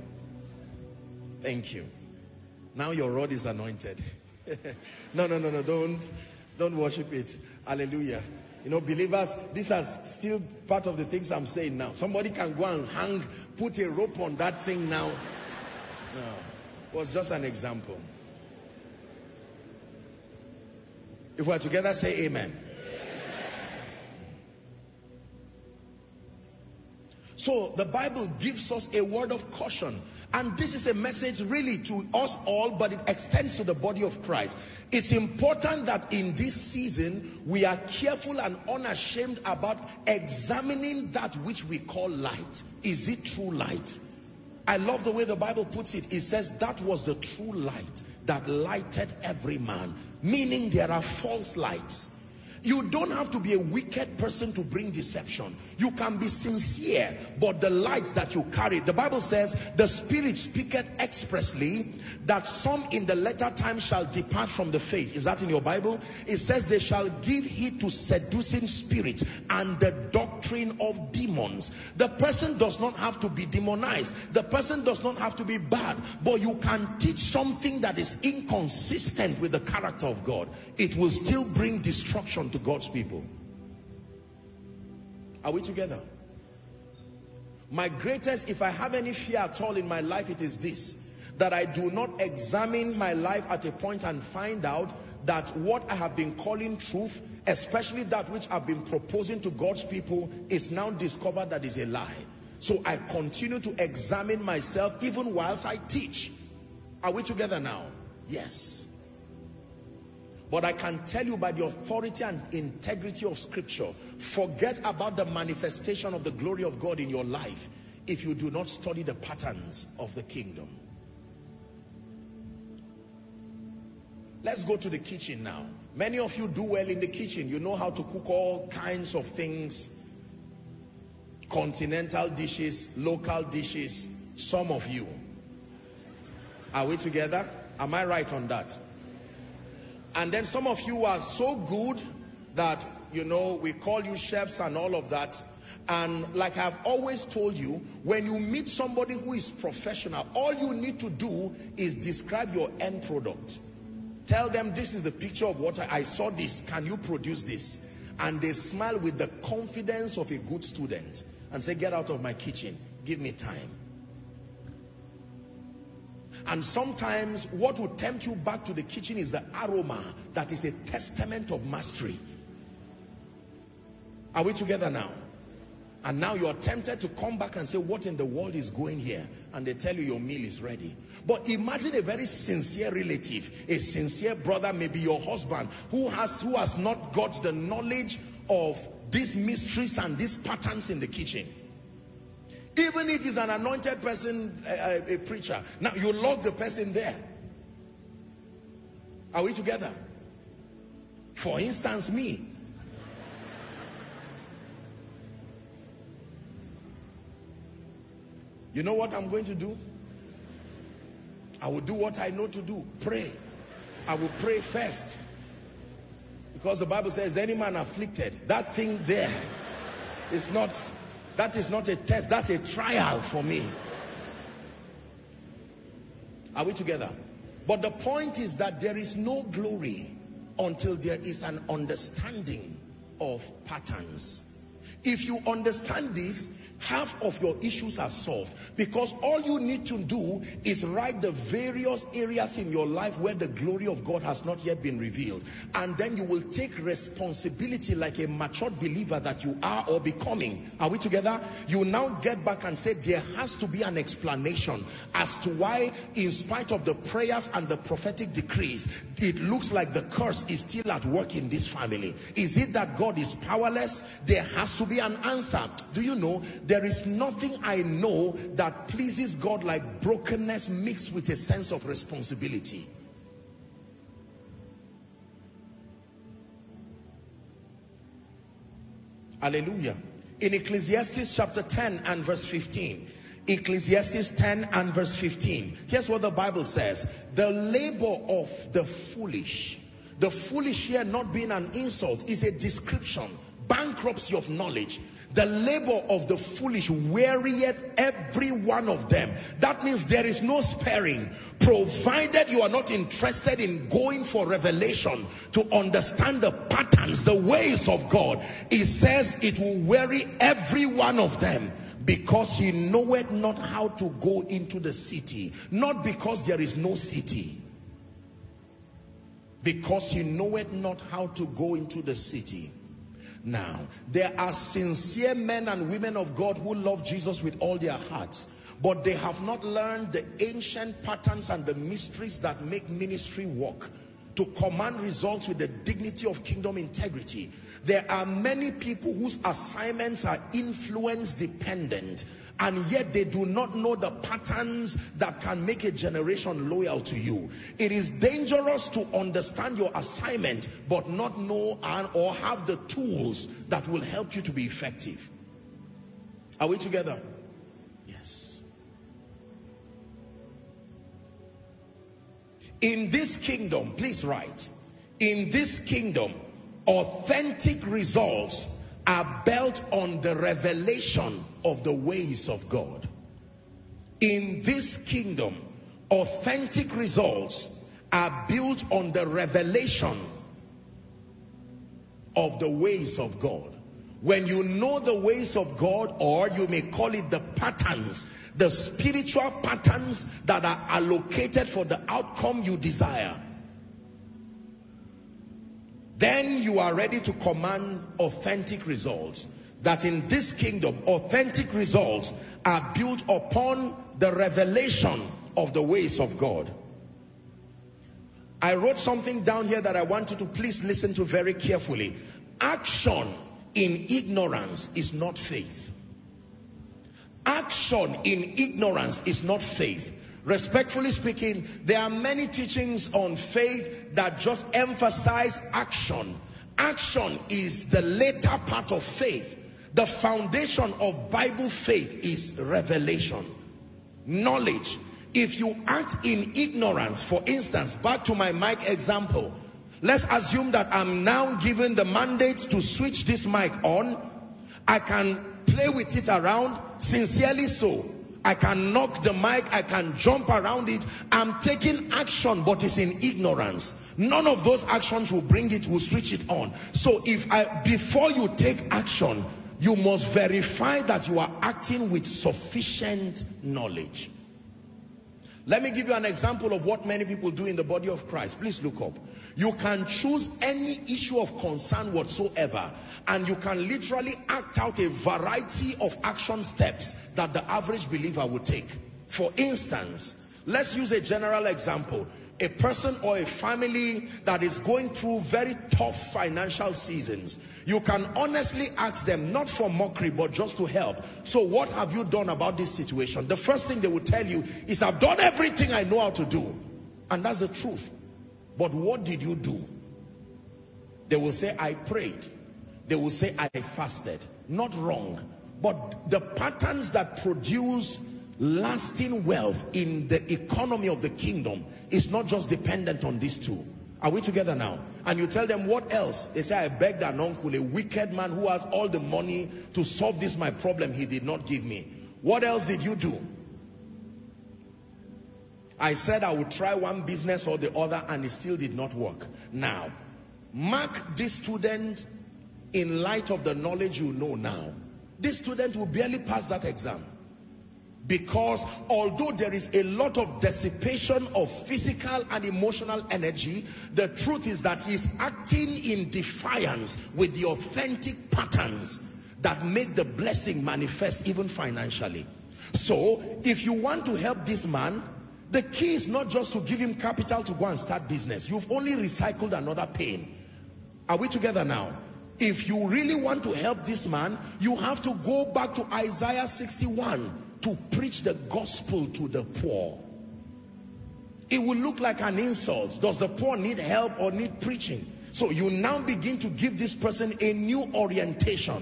Thank you. Now your rod is anointed. No, don't worship it. Hallelujah. You know, believers, these are still part of the things I'm saying now. Somebody can go and put a rope on that thing now. No, it was just an example. If we're together, say amen. So the Bible gives us a word of caution, and this is a message really to us all, but it extends to the body of Christ. It's important that in this season we are careful and unashamed about examining that which we call light. Is it true light? I love the way the Bible puts it. It says that was the true light that lighted every man, meaning there are false lights. You don't have to be a wicked person to bring deception. You can be sincere, but the lights that you carry, the Bible says, the Spirit speaketh expressly that some in the latter time shall depart from the faith. Is that in your Bible? It says they shall give heed to seducing spirits and the doctrine of demons. The person does not have to be demonized. The person does not have to be bad, but you can teach something that is inconsistent with the character of God. It will still bring destruction to God's people. Are we together? My greatest, if I have any fear at all in my life, it is this, that I do not examine my life at a point and find out that what I have been calling truth, especially that which I've been proposing to God's people, is now discovered that is a lie. So I continue to examine myself even whilst I teach. Are we together now? Yes. But I can tell you by the authority and integrity of Scripture, forget about the manifestation of the glory of God in your life if you do not study the patterns of the kingdom. Let's go to the kitchen now. Many of you do well in the kitchen. You know how to cook all kinds of things. Continental dishes, local dishes. Some of you. Are we together? Am I right on that? And then some of you are so good that, you know, we call you chefs and all of that. And like I've always told you, when you meet somebody who is professional, all you need to do is describe your end product. Tell them, this is the picture of what I saw this. Can you produce this? And they smile with the confidence of a good student and say, get out of my kitchen. Give me time. And sometimes what will tempt you back to the kitchen is the aroma that is a testament of mastery. Are we together now? And now you are tempted to come back and say, what in the world is going here? And they tell you your meal is ready. But imagine a very sincere relative, a sincere brother, maybe your husband, who has not got the knowledge of these mysteries and these patterns in the kitchen. Even if he's an anointed person, a preacher. Now you lock the person there. Are we together? For instance, me. You know what I'm going to do? I will do what I know to do. Pray. I will pray first. Because the Bible says, any man afflicted, that thing there is not, that is not a test. That's a trial for me. Are we together? But the point is that there is no glory until there is an understanding of patterns. If you understand this, half of your issues are solved, because all you need to do is write the various areas in your life where the glory of God has not yet been revealed, and then you will take responsibility like a matured believer that you are or becoming. Are we together? You now get back and say, there has to be an explanation as to why, in spite of the prayers and the prophetic decrees, it looks like the curse is still at work in this family. Is it that God is powerless? There has to be an answer. Do you know, there is nothing I know that pleases God like brokenness mixed with a sense of responsibility. Hallelujah. In Ecclesiastes chapter 10 and verse 15. Ecclesiastes 10 and verse 15. Here's what the Bible says. The labor of the foolish. The foolish here not being an insult is a description. Bankruptcy of knowledge. The labor of the foolish wearieth every one of them. That means there is no sparing, provided you are not interested in going for revelation to understand the patterns, the ways of God. It says it will weary every one of them, because he knoweth not how to go into the city. Not because there is no city, because he knoweth not how to go into the city. Now, there are sincere men and women of God who love Jesus with all their hearts, but they have not learned the ancient patterns and the mysteries that make ministry work, to command results with the dignity of kingdom integrity. There are many people whose assignments are influence dependent, and yet they do not know the patterns that can make a generation loyal to you. It is dangerous to understand your assignment but not know or have the tools that will help you to be effective. Are we together? Yes. In this kingdom, please write, in this kingdom, authentic results are built on the revelation of the ways of God. In this kingdom, authentic results are built on the revelation of the ways of God. When you know the ways of God, or you may call it the patterns, the spiritual patterns that are allocated for the outcome you desire, then you are ready to command authentic results. That in this kingdom, authentic results are built upon the revelation of the ways of God. I wrote something down here that I want you to please listen to very carefully. Action in ignorance is not faith. Action in ignorance is not faith. Respectfully speaking, there are many teachings on faith that just emphasize action. Action is the later part of faith. The foundation of Bible faith is revelation, knowledge. If you act in ignorance, for instance, back to my mic example, let's assume that I'm now given the mandate to switch this mic on. I can play with it around, sincerely so. I can knock the mic, I can jump around it. I'm taking action, but it's in ignorance. None of those actions will bring it, will switch it on. So before you take action, you must verify that you are acting with sufficient knowledge. Let me give you an example of what many people do in the body of Christ. Please look up. You can choose any issue of concern whatsoever, and you can literally act out a variety of action steps that the average believer would take. For instance, let's use a general example. A person or a family that is going through very tough financial seasons. You can honestly ask them, not for mockery, but just to help. So what have you done about this situation? The first thing they will tell you is, I've done everything I know how to do. And that's the truth. But what did you do? They will say, I prayed. They will say, I fasted. Not wrong. But the patterns that produce lasting wealth in the economy of the kingdom is not just dependent on these two. Are we together now? And you tell them, what else? They say, I begged an uncle, a wicked man who has all the money to solve this my problem, he did not give me. What else did you do? I said I would try one business or the other, and it still did not work. Now, mark this student in light of the knowledge you know now. This student will barely pass that exam. Because although there is a lot of dissipation of physical and emotional energy, the truth is that he's acting in defiance with the authentic patterns that make the blessing manifest even financially. So, if you want to help this man, the key is not just to give him capital to go and start business. You've only recycled another pain. Are we together now? If you really want to help this man, you have to go back to Isaiah 61 to preach the gospel to the poor. It will look like an insult. Does the poor need help or need preaching? So you now begin to give this person a new orientation.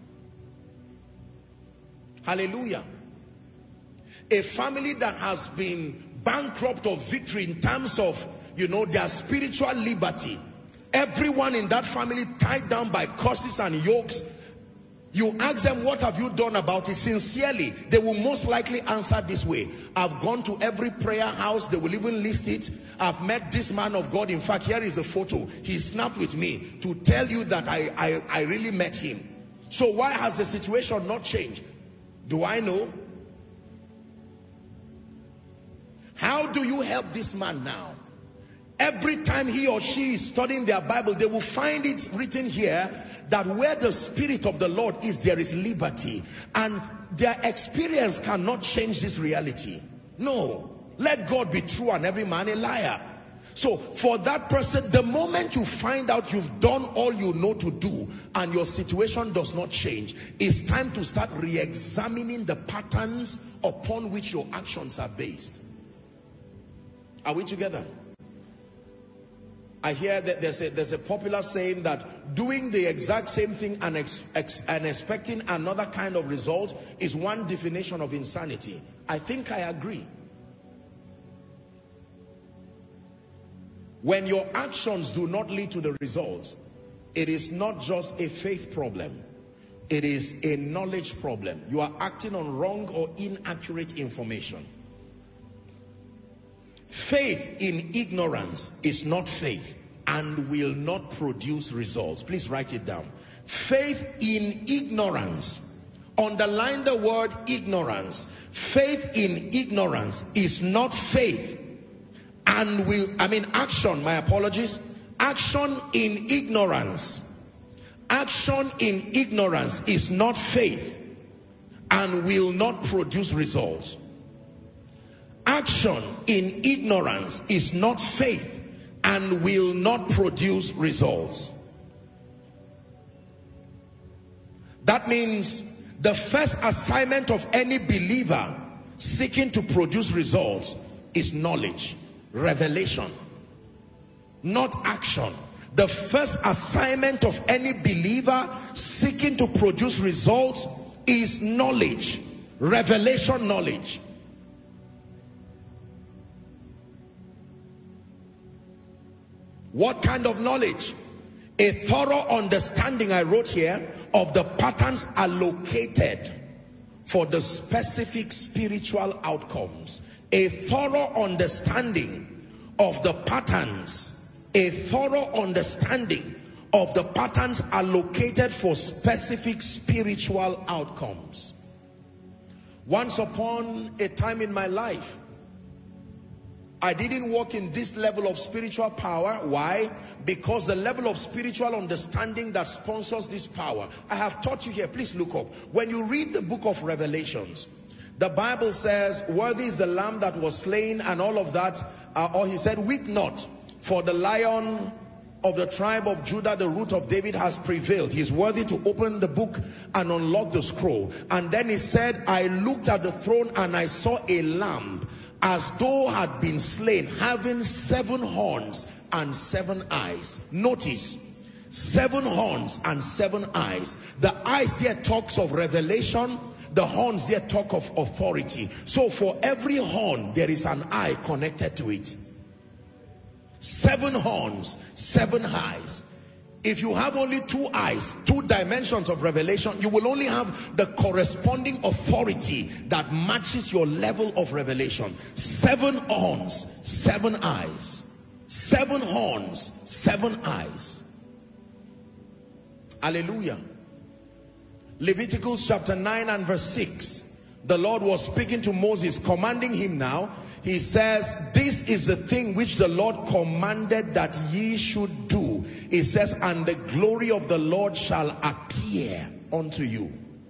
Hallelujah. A family that has been bankrupt of victory in terms of, their spiritual liberty. Everyone in that family tied down by curses and yokes. You ask them, what have you done about it? Sincerely, they will most likely answer this way. I've gone to every prayer house. They will even list it. I've met this man of God. In fact, here is the photo. He snapped with me to tell you that I really met him. So why has the situation not changed? Do I know? How do you help this man now? Every time he or she is studying their Bible, they will find it written here that where the Spirit of the Lord is, there is liberty. And their experience cannot change this reality. No. Let God be true and every man a liar. So for that person, the moment you find out you've done all you know to do and your situation does not change, it's time to start re-examining the patterns upon which your actions are based. Are we together? I hear that there's a popular saying that doing the exact same thing and expecting another kind of result is one definition of insanity. I think I agree. When your actions do not lead to the results, it is not just a faith problem. It is a knowledge problem. You are acting on wrong or inaccurate information. Faith in ignorance is not faith. and will not produce results. Please write it down. Faith in ignorance. Underline the word ignorance. Faith in ignorance is not faith and will, action, my apologies. Action in ignorance. Action in ignorance is not faith and will not produce results. Action in ignorance is not faith and will not produce results. That means the first assignment of any believer seeking to produce results is knowledge, revelation, not action. The first assignment of any believer seeking to produce results is knowledge, revelation knowledge. What kind of knowledge? A thorough understanding, I wrote here, of the patterns allocated for the specific spiritual outcomes. A thorough understanding of the patterns. A thorough understanding of the patterns allocated for specific spiritual outcomes. Once upon a time in my life, I didn't walk in this level of spiritual power. Why? Because the level of spiritual understanding that sponsors this power. I have taught you here. Please look up. When you read the book of Revelations, the Bible says, worthy is the lamb that was slain and all of that. Or he said, weep not, for the Lion of the tribe of Judah, the root of David, has prevailed. He is worthy to open the book and unlock the scroll. And then he said, I looked at the throne and I saw a lamb as though had been slain, having 7 horns and 7 eyes. Notice, 7 horns and 7 eyes. The eyes there talks of revelation. The horns there talk of authority. So for every horn, there is an eye connected to it. 7 horns, 7 eyes. If you have only 2 eyes, 2 dimensions of revelation, you will only have the corresponding authority that matches your level of revelation. 7 horns, 7 eyes. 7 horns, 7 eyes. Hallelujah. Leviticus chapter 9 and verse 6. The Lord was speaking to Moses, commanding him now. He says, this is the thing which the Lord commanded that ye should do. He says, and the glory of the Lord shall appear unto you.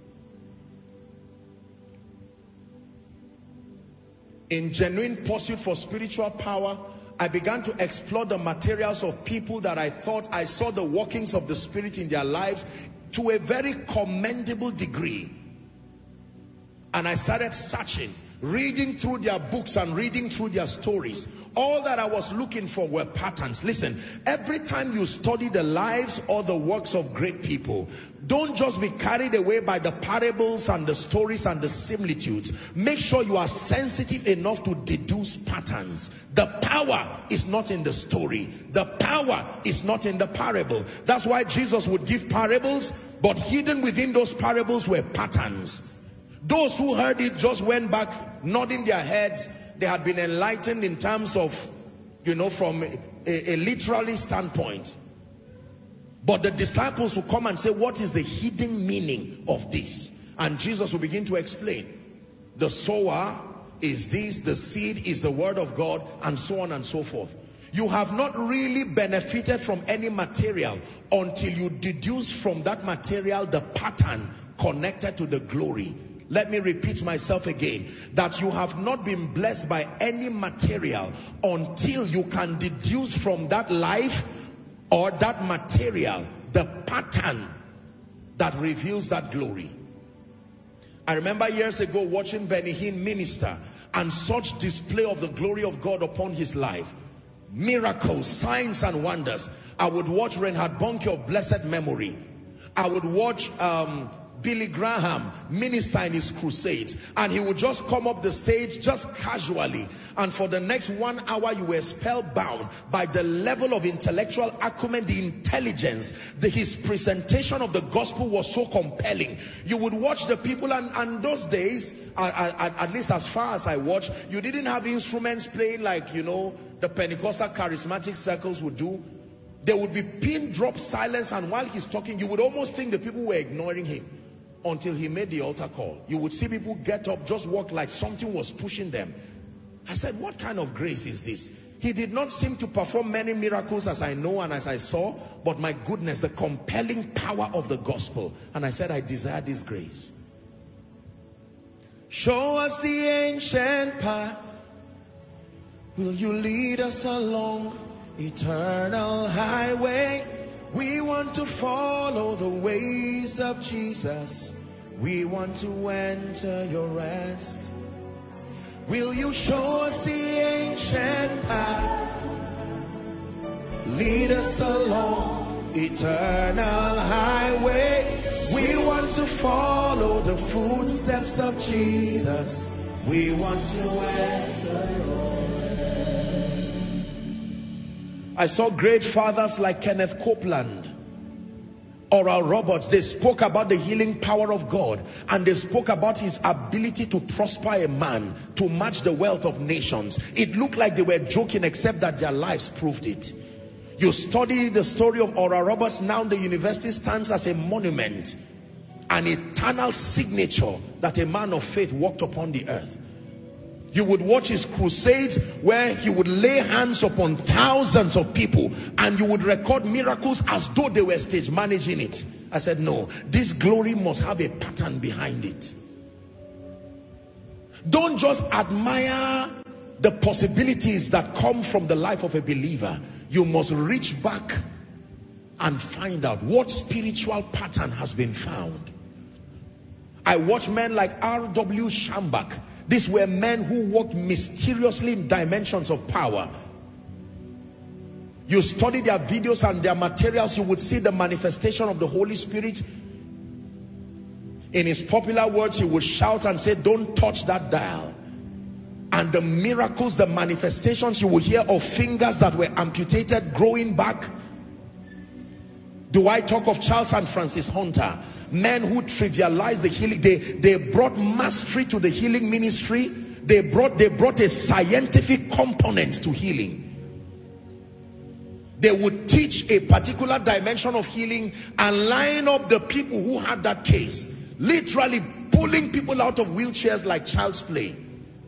In genuine pursuit for spiritual power, I began to explore the materials of people that I thought I saw the workings of the Spirit in their lives to a very commendable degree. And I started searching, reading through their books and reading through their stories. All that I was looking for were patterns. Listen, every time you study the lives or the works of great people, don't just be carried away by the parables and the stories and the similitudes. Make sure you are sensitive enough to deduce patterns. The power is not in the story. The power is not in the parable. That's why Jesus would give parables, but hidden within those parables were patterns. Those who heard it just went back nodding their heads. They had been enlightened in terms of, from a literary standpoint. But the disciples will come and say, what is the hidden meaning of this? And Jesus will begin to explain. The sower is this, the seed is the word of God, and so on and so forth. You have not really benefited from any material until you deduce from that material the pattern connected to the glory. Let me repeat myself again, that you have not been blessed by any material until you can deduce from that life or that material the pattern that reveals that glory. I remember years ago watching Benny Hinn minister, and such display of the glory of God upon his life. Miracles, signs and wonders. I would watch Reinhard Bonnke of blessed memory. I would watch Billy Graham minister in his crusades, and he would just come up the stage just casually, and for the next 1 hour you were spellbound by the level of intellectual acumen, the intelligence. His presentation of the gospel was so compelling. You would watch the people, and those days, at least as far as I watched, you didn't have instruments playing like the Pentecostal charismatic circles would do. There would be pin drop silence, and while he's talking, you would almost think the people were ignoring him until he made the altar call. You would see people get up, just walk like something was pushing them. I said, what kind of grace is this? He did not seem to perform many miracles as I know and as I saw, but my goodness, the compelling power of the gospel. And I said, I desire this grace. Show us the ancient path. Will you lead us along eternal highway? We want to follow the ways of Jesus. We want to enter your rest. Will you show us the ancient path? Lead us along eternal highway. We want to follow the footsteps of Jesus. We want to enter your rest. I saw great fathers like Kenneth Copeland, Oral Roberts. They spoke about the healing power of God, and they spoke about his ability to prosper a man, to match the wealth of nations. It looked like they were joking, except that their lives proved it. You study the story of Oral Roberts, now the university stands as a monument, an eternal signature that a man of faith walked upon the earth. You would watch his crusades where he would lay hands upon thousands of people, and you would record miracles as though they were stage managing it. I said, no, this glory must have a pattern behind it. Don't just admire the possibilities that come from the life of a believer. You must reach back and find out what spiritual pattern has been found. I watch men like R.W. Shambach. These were men who walked mysteriously in dimensions of power. You study their videos and their materials, you would see the manifestation of the Holy Spirit. In his popular words, he would shout and say, don't touch that dial. And the miracles, the manifestations you will hear of fingers that were amputated, growing back. Do I talk of Charles and Francis Hunter? Men who trivialized the healing. They brought mastery to the healing ministry. They brought a scientific component to healing. They would teach a particular dimension of healing and line up the people who had that case. Literally pulling people out of wheelchairs like child's play.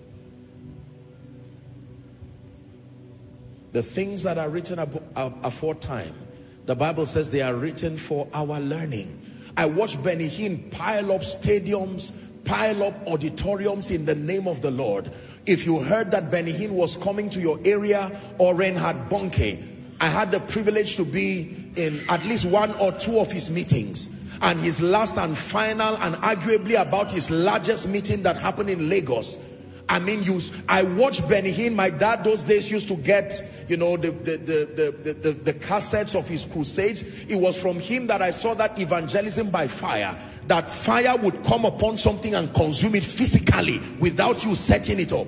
The things that are written aforetime, the Bible says they are written for our learning. I watched Benny Hinn pile up stadiums, pile up auditoriums in the name of the Lord. If you heard that Benny Hinn was coming to your area, or Reinhard Bonnke, I had the privilege to be in at least one or two of his meetings. And his last and final, and arguably about his largest meeting that happened in Lagos. I mean, I watched Benny Hinn. My dad those days used to get, you know, the cassettes of his crusades. It was from him that I saw that evangelism by fire. That fire would come upon something and consume it physically without you setting it up.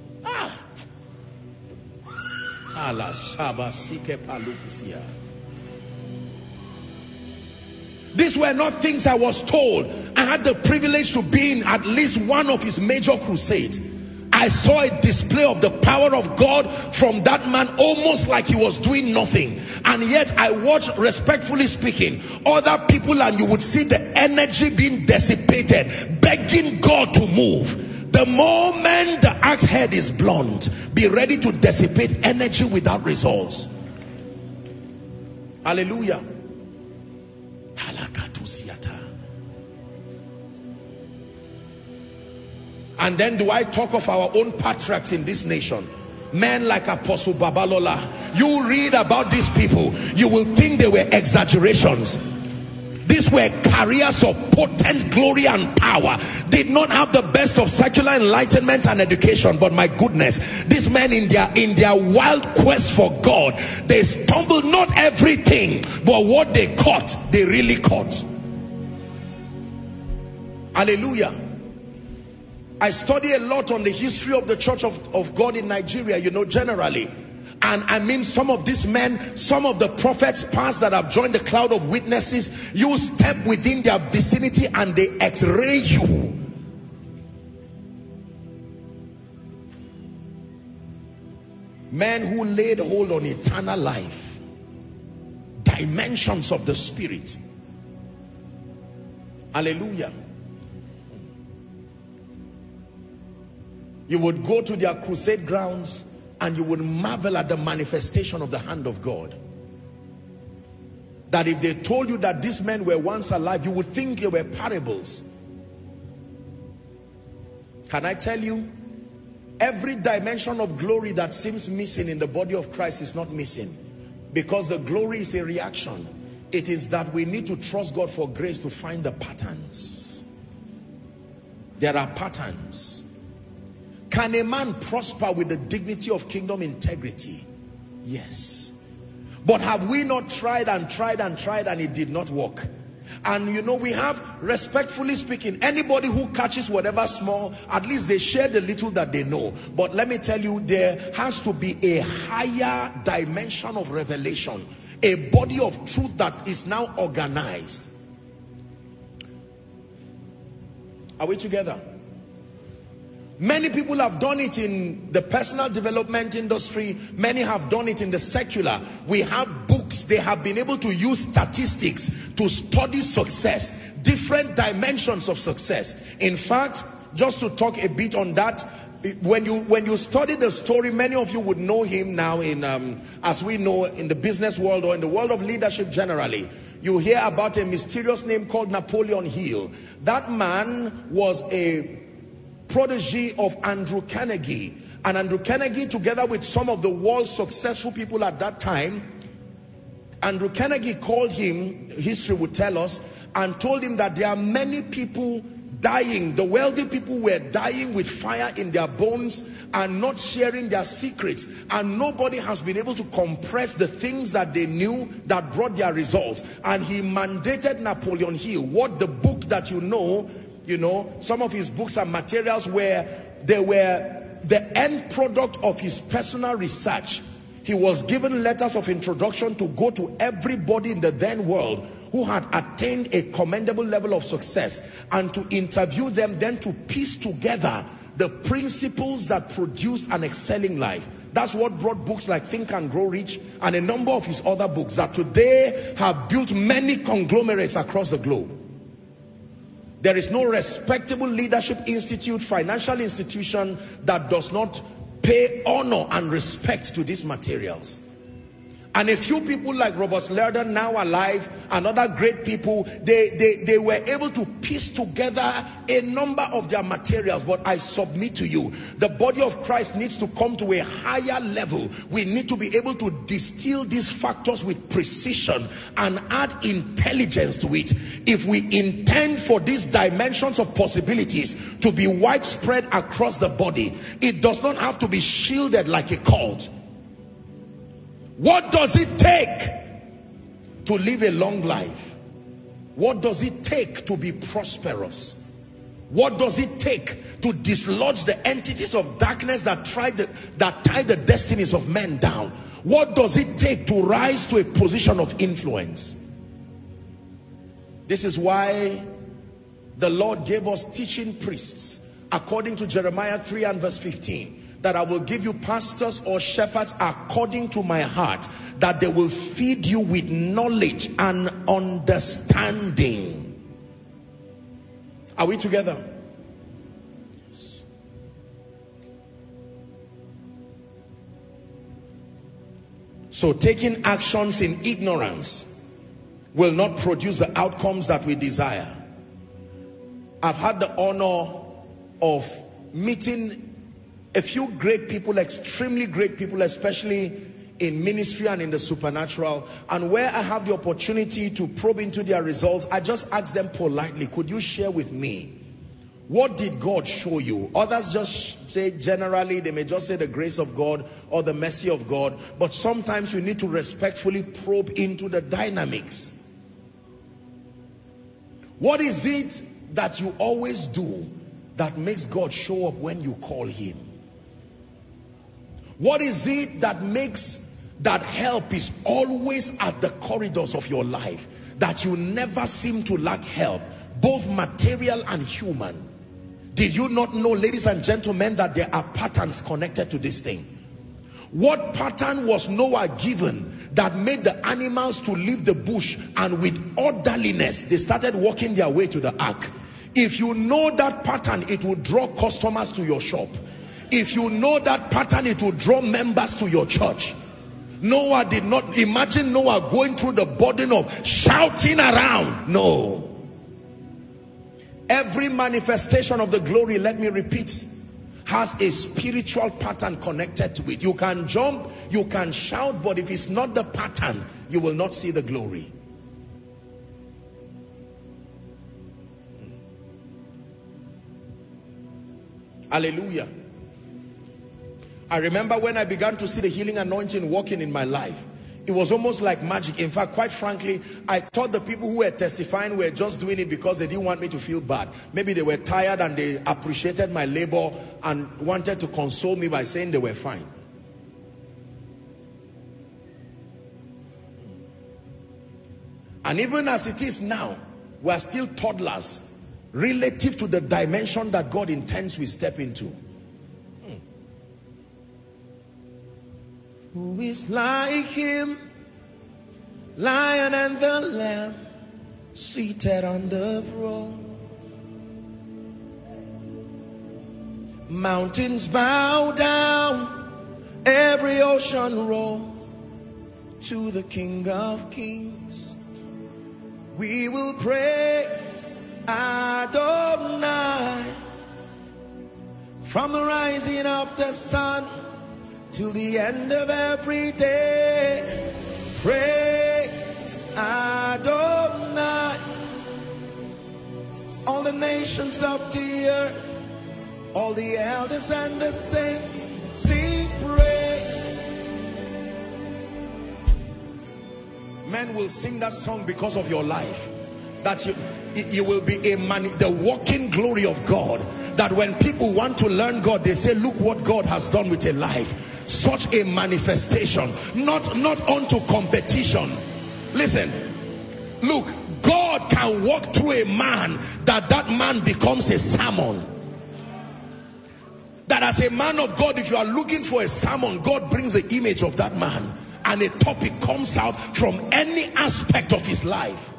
These were not things I was told. I had the privilege to be in at least one of his major crusades. I saw a display of the power of God from that man, almost like he was doing nothing. And yet I watched, respectfully speaking, other people, and you would see the energy being dissipated, begging God to move. The moment the axe head is blunt, be ready to dissipate energy without results. Hallelujah. And then do I talk of our own patriarchs in this nation? Men like Apostle Babalola. You read about these people, you will think they were exaggerations. These were carriers of potent glory and power. Did not have the best of secular enlightenment and education, but my goodness, these men in their wild quest for God, they stumbled not everything, but what they caught, they really caught. Hallelujah. I study a lot on the history of the Church of God in Nigeria, you know, generally. And I mean, some of these men, some of the prophets past that have joined the cloud of witnesses, you step within their vicinity and they x-ray you. Men who laid hold on eternal life. dimensions of the Spirit. Hallelujah. You would go to their crusade grounds and you would marvel at the manifestation of the hand of God. That if they told you that these men were once alive, you would think they were parables. Can I tell you, every dimension of glory that seems missing in the body of Christ is not missing, because the glory is a reaction. It is that we need to trust God for grace to find the patterns. There are patterns. Can a man prosper with the dignity of kingdom integrity? Yes. But have we not tried and tried and tried and it did not work? And you know, we have, respectfully speaking, anybody who catches whatever small, at least they share the little that they know. But let me tell you, there has to be a higher dimension of revelation, a body of truth that is now organized. Are we together? Many people have done it in the personal development industry. Many have done it in the secular. We have books. They have been able to use statistics to study success, different dimensions of success. In fact, just to talk a bit on that, when you study the story, many of you would know him now in, as we know, in the business world or in the world of leadership generally. You hear about a mysterious name called Napoleon Hill. That man was a protege of Andrew Carnegie, and Andrew Carnegie, together with some of the world's successful people at that time, Andrew Carnegie called him, history would tell us, and told him that there are many people dying. The wealthy people were dying with fire in their bones and not sharing their secrets, and nobody has been able to compress the things that they knew that brought their results. And he mandated Napoleon Hill, what the book that you know, some of his books and materials where they were the end product of his personal research. He was given letters of introduction to go to everybody in the then world who had attained a commendable level of success, and to interview them, then to piece together the principles that produce an excelling life. That's what brought books like Think and Grow Rich and a number of his other books that today have built many conglomerates across the globe. There is no respectable leadership institute, financial institution that does not pay honor and respect to these materials. And a few people like Robert Slerder, now alive, and other great people, they were able to piece together a number of their materials. But I submit to you, the body of Christ needs to come to a higher level. We need to be able to distill these factors with precision and add intelligence to it. If we intend for these dimensions of possibilities to be widespread across the body, it does not have to be shielded like a cult. What does it take to live a long life? What does it take to be prosperous? What does it take to dislodge the entities of darkness that tie the destinies of men down? What does it take to rise to a position of influence? This is why the Lord gave us teaching priests, according to Jeremiah 3 and verse 15. That I will give you pastors or shepherds according to my heart, that they will feed you with knowledge and understanding. Are we together? Yes. So taking actions in ignorance will not produce the outcomes that we desire. I've had the honor of meeting a few great people, extremely great people, especially in ministry and in the supernatural. And where I have the opportunity to probe into their results, I just ask them politely, could you share with me, what did God show you? Others just say generally, they may just say the grace of God or the mercy of God. But sometimes you need to respectfully probe into the dynamics. What is it that you always do that makes God show up when you call him? What is it that makes that help is always at the corridors of your life, that you never seem to lack help, both material and human? Did you not know, ladies and gentlemen, that there are patterns connected to this thing? What pattern was Noah given that made the animals to leave the bush, and with orderliness they started walking their way to the ark? If you know that pattern, it will draw customers to your shop. If you know that pattern, it will draw members to your church. Noah did not imagine Noah going through the burden of shouting around. No. Every manifestation of the glory, let me repeat, has a spiritual pattern connected to it. You can jump, you can shout, but if it's not the pattern, you will not see the glory. Hallelujah. I remember when I began to see the healing anointing working in my life. It was almost like magic. In fact, quite frankly, I thought the people who were testifying were just doing it because they didn't want me to feel bad. Maybe they were tired and they appreciated my labor and wanted to console me by saying they were fine. And even as it is now, we are still toddlers relative to the dimension that God intends we step into. Who is like him, Lion and the Lamb, seated on the throne? Mountains bow down, every ocean roll to the King of Kings. We will praise Adonai from the rising of the sun till the end of every day. Praise Adonai. All the nations of the earth, all the elders and the saints, sing praise. Men will sing that song because of your life. That you will be the walking glory of God. That when people want to learn God, they say, look what God has done with a life. Such a manifestation, not unto competition. Listen, look, God can walk through a man that man becomes a sermon. That as a man of God, if you are looking for a sermon, God brings the image of that man and a topic comes out from any aspect of his life.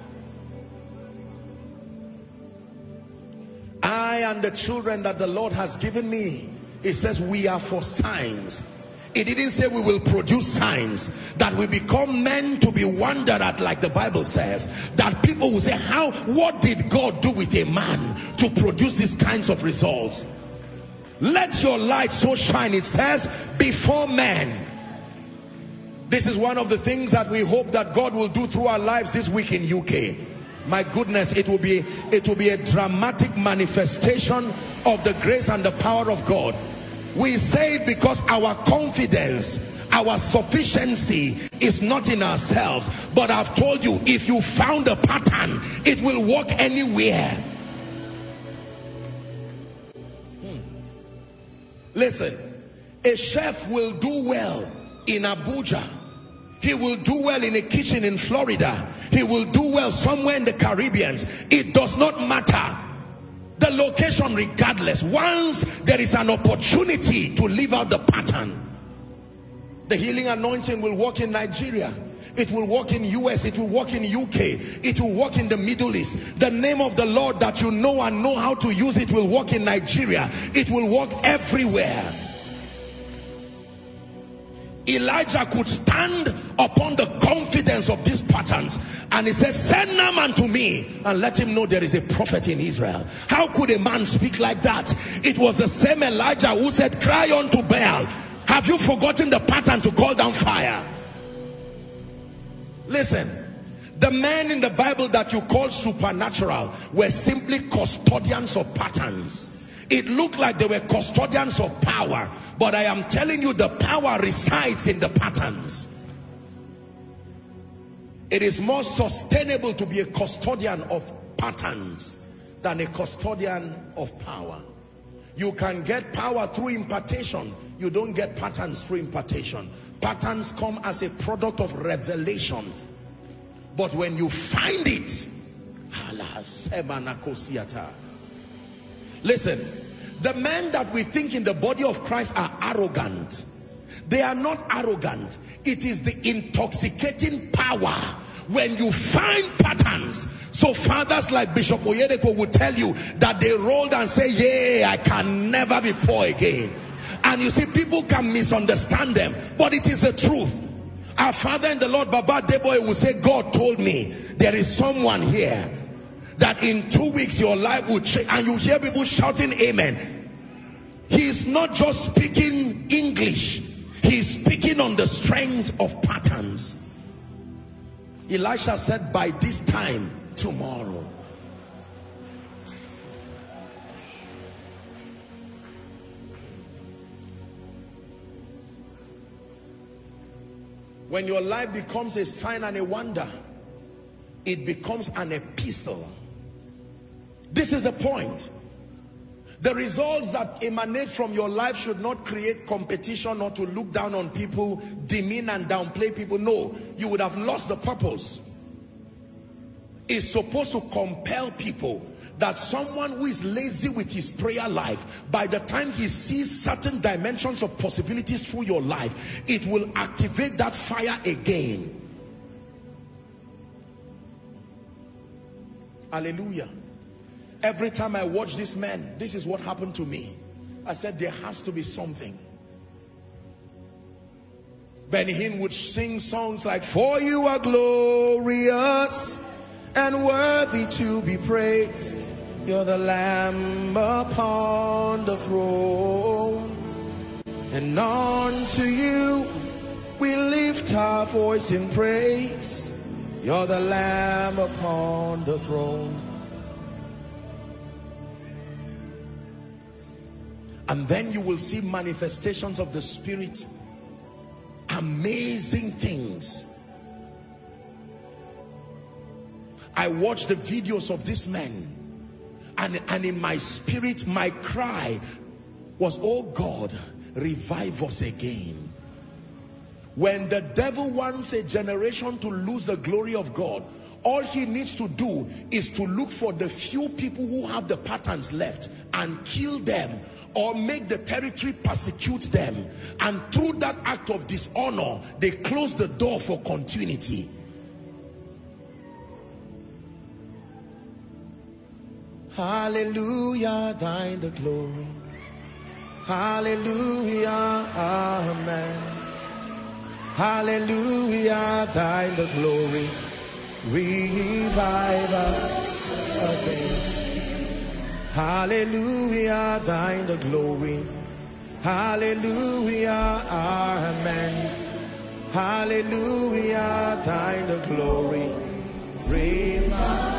I and the children that the Lord has given me, it says we are for signs. It didn't say we will produce signs, that we become men to be wondered at, like the Bible says. That people will say, what did God do with a man to produce these kinds of results? Let your light so shine, it says, before men. This is one of the things that we hope that God will do through our lives this week in UK. My goodness, it will be a dramatic manifestation of the grace and the power of God. We say it because our confidence, our sufficiency is not in ourselves. But I've told you, if you found a pattern, it will work anywhere. Listen, a chef will do well in Abuja. He will do well in a kitchen in Florida. He will do well somewhere in the Caribbean. It does not matter the location, regardless. Once there is an opportunity to live out the pattern, the healing anointing will work in Nigeria. It will work in US. It will work in UK. It will work in the Middle East. The name of the Lord that you know and know how to use it will work in Nigeria. It will work everywhere. Elijah could stand upon the confidence of these patterns, and he said, send Naaman to me and let him know there is a prophet in Israel. How could a man speak like that? It was the same Elijah who said, cry unto Baal. Have you forgotten the pattern to call down fire? Listen, the men in the Bible that you call supernatural were simply custodians of patterns. It looked like they were custodians of power, but I am telling you, the power resides in the patterns. It is more sustainable to be a custodian of patterns than a custodian of power. You can get power through impartation. You don't get patterns through impartation. Patterns come as a product of revelation. But when you find it, listen, the men that we think in the body of Christ are arrogant, They are not arrogant. It is the intoxicating power when you find patterns. So fathers like Bishop Oyedepo will tell you that they rolled and say, yeah, I can never be poor again. And you see, people can misunderstand them, but it is the truth. Our father in the Lord, Baba Deboye, will say, God told me there is someone here that in 2 weeks your life will change. And you hear people shouting amen. He is not just speaking English. He is speaking on the strength of patterns. Elisha said, by this time tomorrow. When your life becomes a sign and a wonder, it becomes an epistle. This is the point. The results that emanate from your life should not create competition or to look down on people, demean and downplay people. No, you would have lost the purpose. It's supposed to compel people that someone who is lazy with his prayer life, by the time he sees certain dimensions of possibilities through your life, it will activate that fire again. Hallelujah. Every time I watch this man, this is what happened to me. I said, there has to be something. Benny Hinn would sing songs like, for you are glorious and worthy to be praised. You're the Lamb upon the throne. And unto you we lift our voice in praise. You're the Lamb upon the throne. And then you will see manifestations of the Spirit. Amazing things. I watched the videos of this man. And in my spirit, my cry was, oh God, revive us again. When the devil wants a generation to lose the glory of God, all he needs to do is to look for the few people who have the patterns left and kill them, or make the territory persecute them. And through that act of dishonor, they close the door for continuity. Hallelujah, thine the glory. Hallelujah, amen. Hallelujah, thine the glory. Revive us again. Hallelujah, thine the glory. Hallelujah, amen. Hallelujah, thine the glory. Revive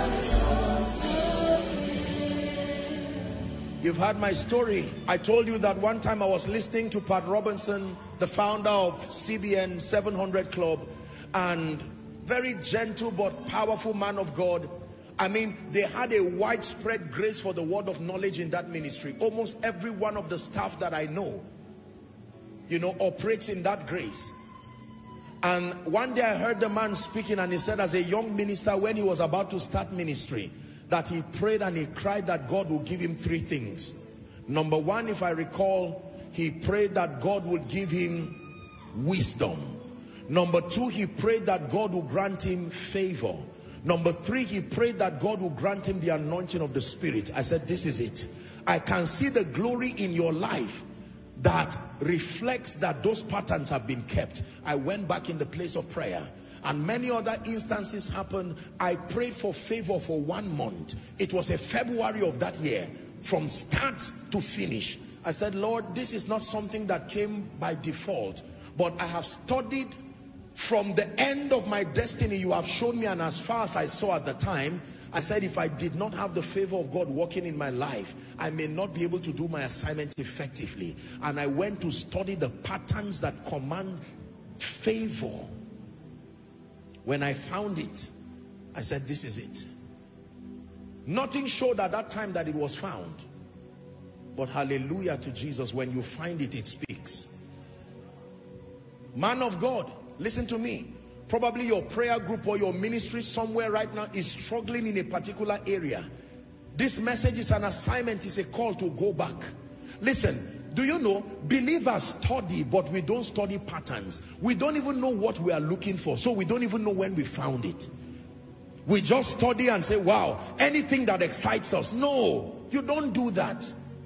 us. You've heard my story. I told you that one time I was listening to Pat Robinson, the founder of CBN 700 Club, and very gentle but powerful man of God. I mean, they had a widespread grace for the word of knowledge in that ministry. Almost every one of the staff that I know, operates in that grace. And one day I heard the man speaking, and he said, as a young minister, when he was about to start ministry, that he prayed and he cried that God would give him 3 things. Number 1, if I recall, he prayed that God would give him wisdom. Number 2, he prayed that God would grant him favor. Number 3, he prayed that God would grant him the anointing of the Spirit. I said, this is it. I can see the glory in your life that reflects that those patterns have been kept. I went back in the place of prayer, and many other instances happened. I prayed for favor for 1 month. It was a February of that year, from start to finish. I said, Lord, this is not something that came by default, but I have studied from the end of my destiny. You have shown me, and as far as I saw at the time, I said, if I did not have the favor of God working in my life, I may not be able to do my assignment effectively. And I went to study the patterns that command favor. When I found it, I said, this is it. Nothing showed at that time that it was found. But hallelujah to Jesus, when you find it, it speaks. Man of God, listen to me. Probably your prayer group or your ministry somewhere right now is struggling in a particular area. This message is an assignment, is a call to go back. Listen, Do you know, believers study, but we don't study patterns. We don't even know what we are looking for, so we don't even know when we found it. We just study and say, wow, anything that excites us. No, you don't do that.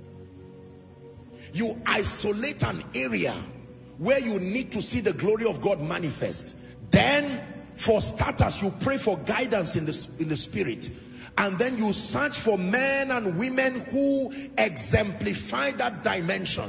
You isolate an area where you need to see the glory of God manifest. Then, for starters, you pray for guidance in the spirit. And then you search for men and women who exemplify that dimension.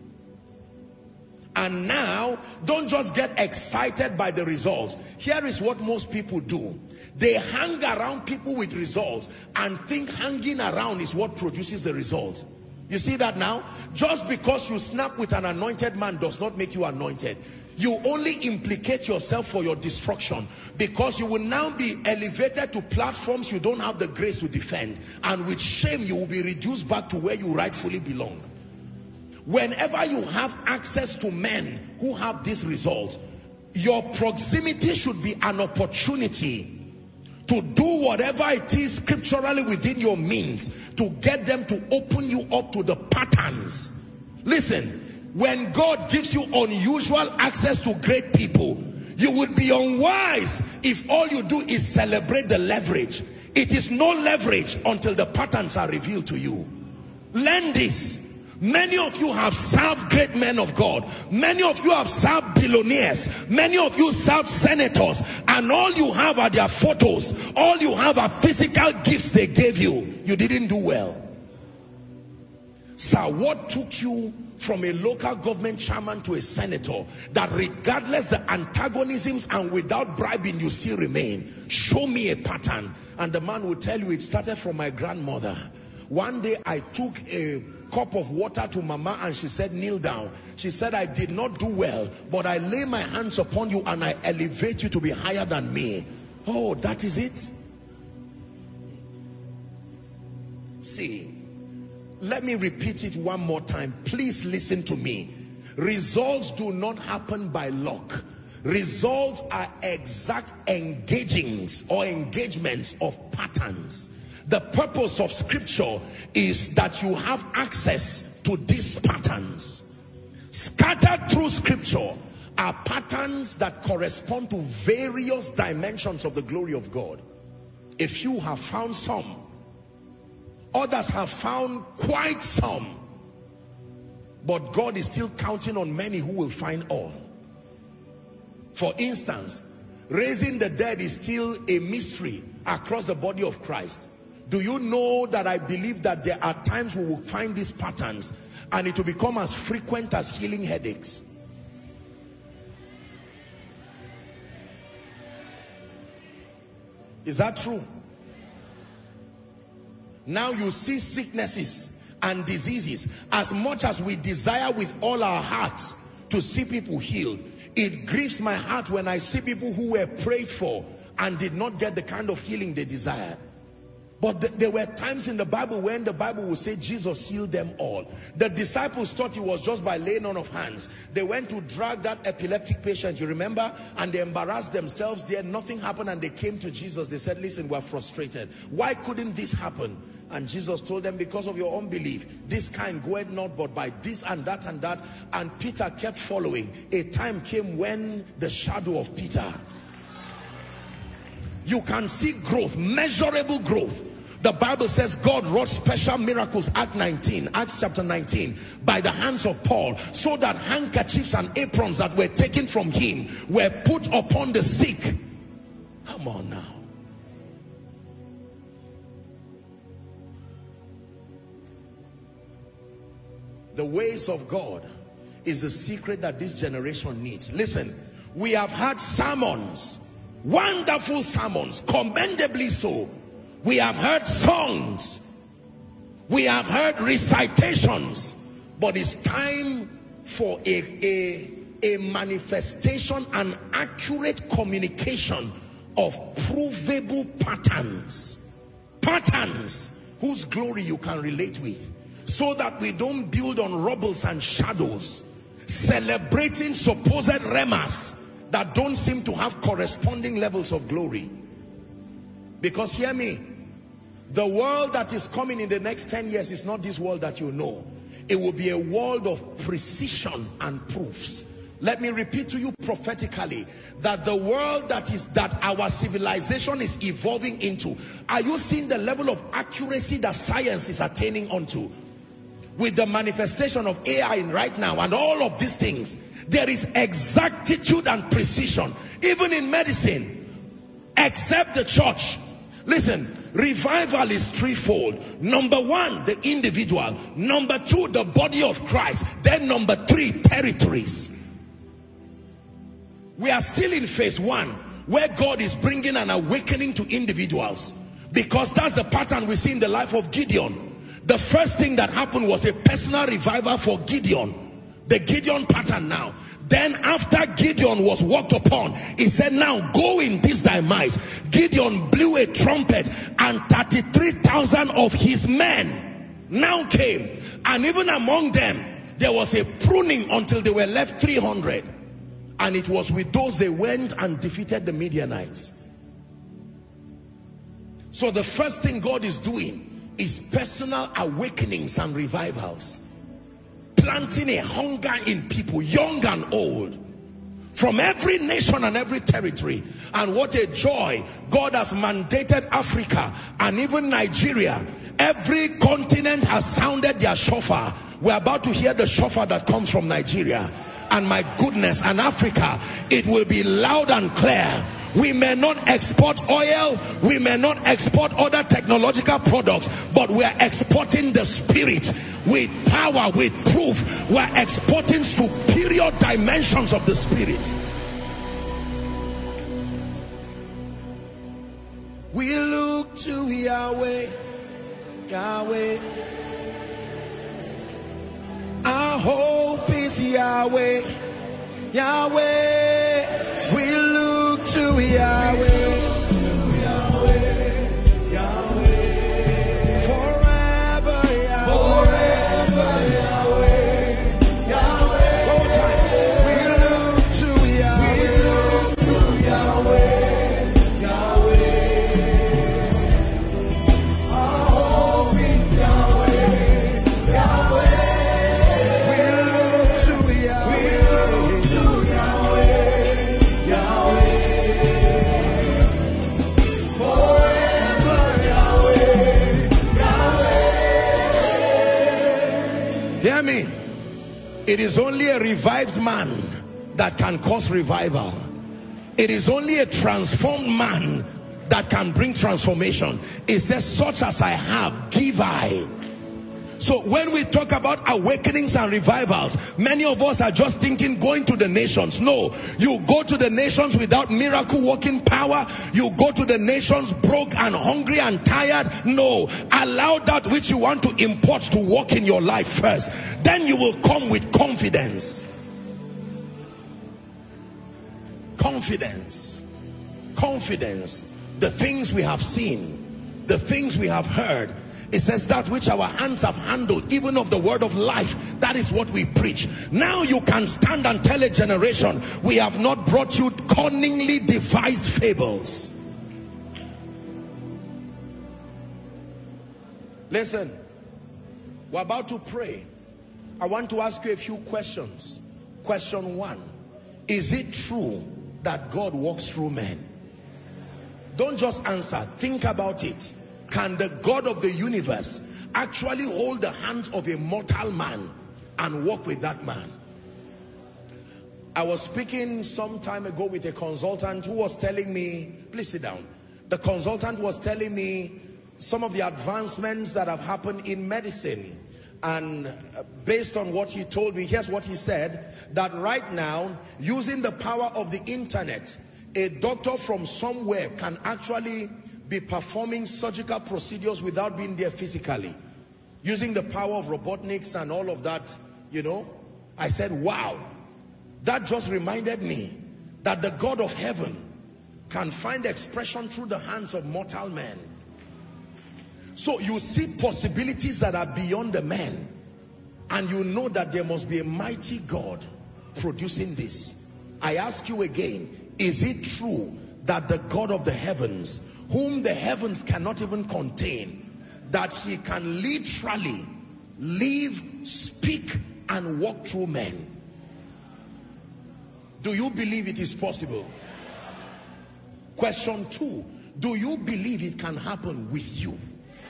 And now, don't just get excited by the results. Here is what most people do. They hang around people with results and think hanging around is what produces the result. You see that now? Just because you snap with an anointed man does not make you anointed. You only implicate yourself for your destruction, because you will now be elevated to platforms you don't have the grace to defend, and with shame you will be reduced back to where you rightfully belong. Whenever you have access to men who have this result, your proximity should be an opportunity to do whatever it is scripturally within your means to get them to open you up to the patterns. Listen, when God gives you unusual access to great people, you would be unwise if all you do is celebrate the leverage. It is no leverage until the patterns are revealed to you. Learn this. Many of you have served great men of God. Many of you have served billionaires. Many of you served senators. And all you have are their photos. All you have are physical gifts they gave you. You didn't do well. Sir, what took you from a local government chairman to a senator, that regardless the antagonisms and without bribing you still remain? Show me a pattern. And the man will tell you, it started from my grandmother. One day I took a cup of water to Mama and she said, kneel down. She said, I did not do well, but I lay my hands upon you and I elevate you to be higher than me. Oh, that is it. See, let me repeat it one more time. Please listen to me. Results do not happen by luck. Results are exact engagings or engagements of patterns. The purpose of scripture is that you have access to these patterns. Scattered through scripture are patterns that correspond to various dimensions of the glory of God. A few have found some. Others have found quite some. But God is still counting on many who will find all. For instance, raising the dead is still a mystery across the body of Christ. Do you know that I believe that there are times we will find these patterns and it will become as frequent as healing headaches? Is that true? Now you see sicknesses and diseases. As much as we desire with all our hearts to see people healed, it grieves my heart when I see people who were prayed for and did not get the kind of healing they desired. But there were times in the Bible when the Bible would say Jesus healed them all. The disciples thought it was just by laying on of hands. They went to drag that epileptic patient, you remember? And they embarrassed themselves there. Nothing happened and they came to Jesus. They said, listen, we're frustrated. Why couldn't this happen? And Jesus told them, because of your unbelief. This kind goeth not but by this and that and that. And Peter kept following. A time came when the shadow of Peter. You can see growth, measurable growth. The Bible says God wrought special miracles, Acts chapter 19, by the hands of Paul, so that handkerchiefs and aprons that were taken from him were put upon the sick. Come on now. The ways of God is the secret that this generation needs. Listen, we have had sermons, wonderful sermons, commendably so. We have heard songs. We have heard recitations. But it's time for a manifestation and accurate communication of provable patterns. Patterns whose glory you can relate with. So that we don't build on rubbles and shadows, celebrating supposed remas that don't seem to have corresponding levels of glory. Because hear me, the world that is coming in the next 10 years is not this world that you know. It will be a world of precision and proofs. Let me repeat to you prophetically that the world that our civilization is evolving into, are you seeing the level of accuracy that science is attaining onto? With the manifestation of AI right now and all of these things, there is exactitude and precision, even in medicine, except the church. Listen, revival is threefold. Number one, the individual. Number two, the body of Christ. Then number three, territories. We are still in phase one, where God is bringing an awakening to individuals, because that's the pattern we see in the life of Gideon. The first thing that happened was a personal revival for Gideon, the Gideon pattern now. Then after Gideon was walked upon, he said, now go in this thy might. Gideon blew a trumpet and 33,000 of his men now came. And even among them, there was a pruning until they were left 300. And it was with those they went and defeated the Midianites. So the first thing God is doing is personal awakenings and revivals. Planting a hunger in people, young and old, from every nation and every territory. And what a joy. God has mandated Africa and even Nigeria. Every continent has sounded their shofar. We're about to hear the shofar that comes from Nigeria. And my goodness, and Africa, it will be loud and clear. We may not export oil, we may not export other technological products, but we are exporting the spirit with power, with proof. We are exporting superior dimensions of the spirit. We look to Yahweh, Yahweh. Our hope is Yahweh, Yahweh. We look to Yahweh, Yahweh, Yahweh. Forever Yahweh, forever Yahweh, Yahweh. One more time. We look to Yahweh, we look to Yahweh, Yahweh. Our hope is Yahweh, Yahweh. Hear me. It is only a revived man that can cause revival. It is only a transformed man that can bring transformation. It says, such as I have, give I. So when we talk about awakenings and revivals, many of us are just thinking going to the nations. No, you go to the nations without miracle working power. You go to the nations broke and hungry and tired. No, allow that which you want to import to work in your life first. Then you will come with confidence. Confidence. Confidence. The things we have seen, the things we have heard. It says that which our hands have handled, even of the word of life, that is what we preach. Now you can stand and tell a generation, we have not brought you cunningly devised fables. Listen, we're about to pray. I want to ask you a few questions. Question one, is it true that God walks through men? Don't just answer, think about it. Can the God of the universe actually hold the hands of a mortal man and walk with that man? I was speaking some time ago with a consultant who was telling me, please sit down. The consultant was telling me some of the advancements that have happened in medicine. And based on what he told me, here's what he said, that right now, using the power of the internet, a doctor from somewhere can actually be performing surgical procedures without being there physically, using the power of robotics and all of that, you know. I said, wow, that just reminded me that the God of heaven can find expression through the hands of mortal men. So you see possibilities that are beyond the man, and you know that there must be a mighty God producing this. I ask you again, is it true that the God of the heavens, whom the heavens cannot even contain, that he can literally live, speak, and walk through men. Do you believe it is possible? Question 2. Do you believe it can happen with you?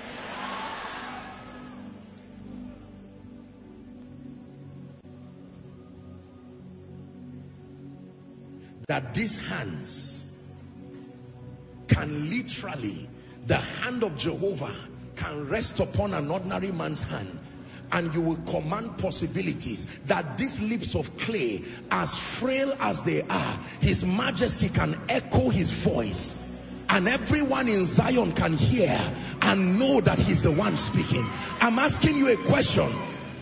That these hands can literally, the hand of Jehovah can rest upon an ordinary man's hand, and you will command possibilities. That these lips of clay, as frail as they are, His Majesty can echo His voice, and everyone in Zion can hear and know that He's the one speaking. I'm asking you a question.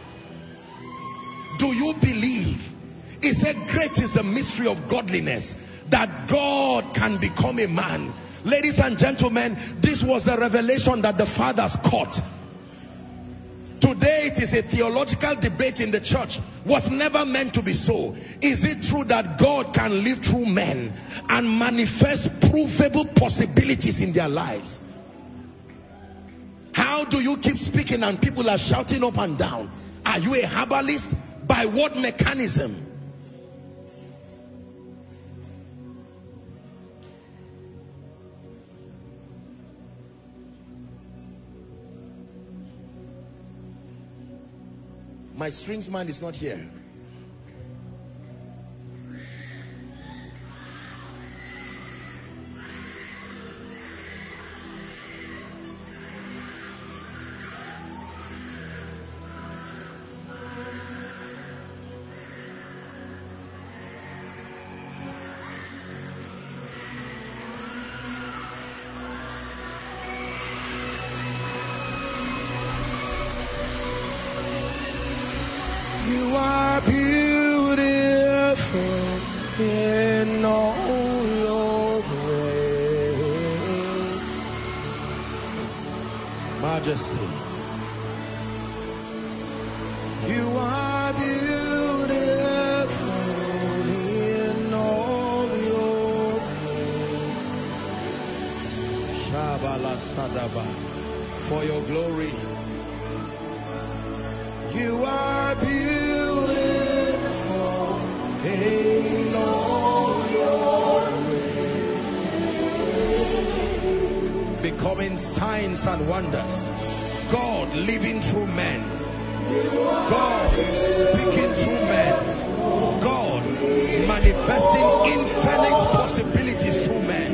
Do you believe? He said, great is the mystery of godliness, that God can become a man. Ladies and gentlemen, this was a revelation that the fathers caught. Today it is a theological debate in the church. Was never meant to be so. Is it true that God can live through men and manifest provable possibilities in their lives? How do you keep speaking and people are shouting up and down? Are you a herbalist? By what mechanism? My strings man is not here. You are beautiful in all your ways, Majesty. You are beautiful in all your ways. Shabala Sadaba, for your glory. You are beautiful in all your ways, becoming signs and wonders. God living through men. God speaking through men. God manifesting infinite possibilities through men.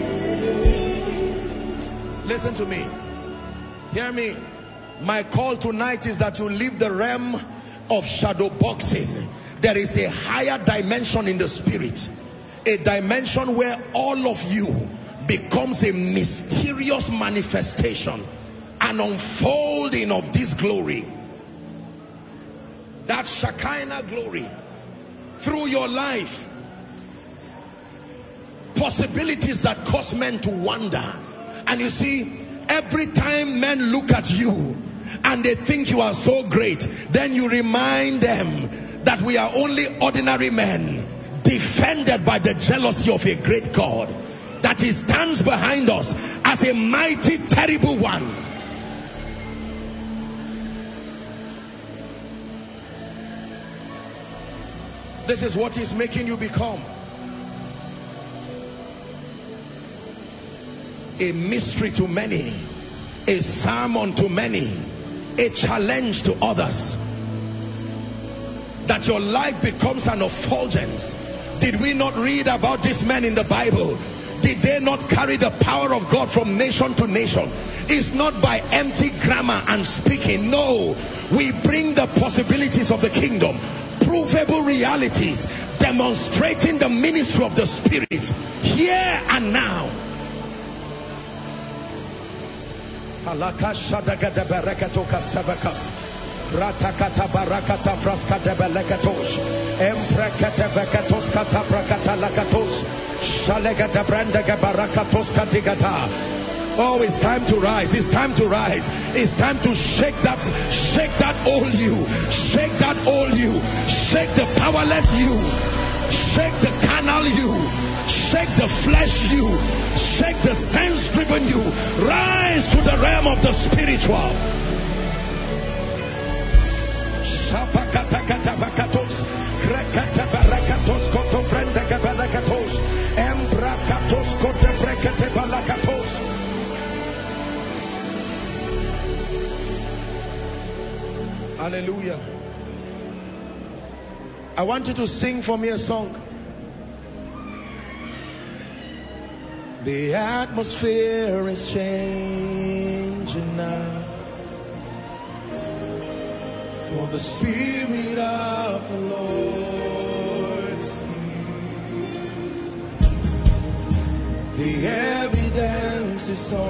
Listen to me. Hear me. My call tonight is that you leave the realm of shadow boxing. There is a higher dimension in the spirit, a dimension where all of you becomes a mysterious manifestation, an unfolding of this glory, that Shekinah glory through your life. Possibilities that cause men to wonder. And you see, every time men look at you and they think you are so great, then you remind them that we are only ordinary men, defended by the jealousy of a great God, that He stands behind us as a mighty, terrible one. This is what He's making you become. A mystery to many, a sermon to many, a challenge to others. That your life becomes an effulgence. Did we not read about these men in the Bible? Did they not carry the power of God from nation to nation? It's not by empty grammar and speaking. No, we bring the possibilities of the kingdom, provable realities, demonstrating the ministry of the Spirit here and now. Ratakata barakata fraska de belekatos, emprekete vekatos kata prakata lakatos, shalegata brandega barakatos kadigata. Oh, it's time to rise. It's time to rise. It's time to shake that old you. Shake that old you. Shake the powerless you. Shake the carnal you. Shake the flesh you. Shake the sense-driven you. Rise to the realm of the spiritual. Hallelujah. I want you to sing for me a song. The atmosphere is changing now, for the Spirit of the Lord's here. The evidence is all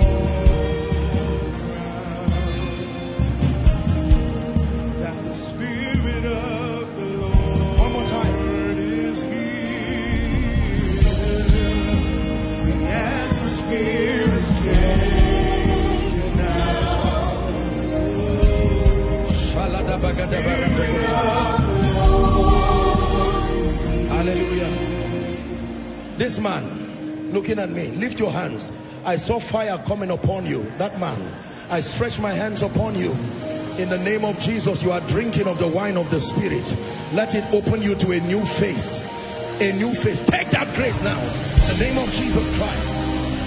around that the Spirit of the Lord, one more time, is here. The atmosphere is changing now. Hallelujah. This man looking at me, lift your hands. I saw fire coming upon you. That man, I stretch my hands upon you. In the name of Jesus, you are drinking of the wine of the Spirit. Let it open you to a new face. A new face. Take that grace now. In the name of Jesus Christ.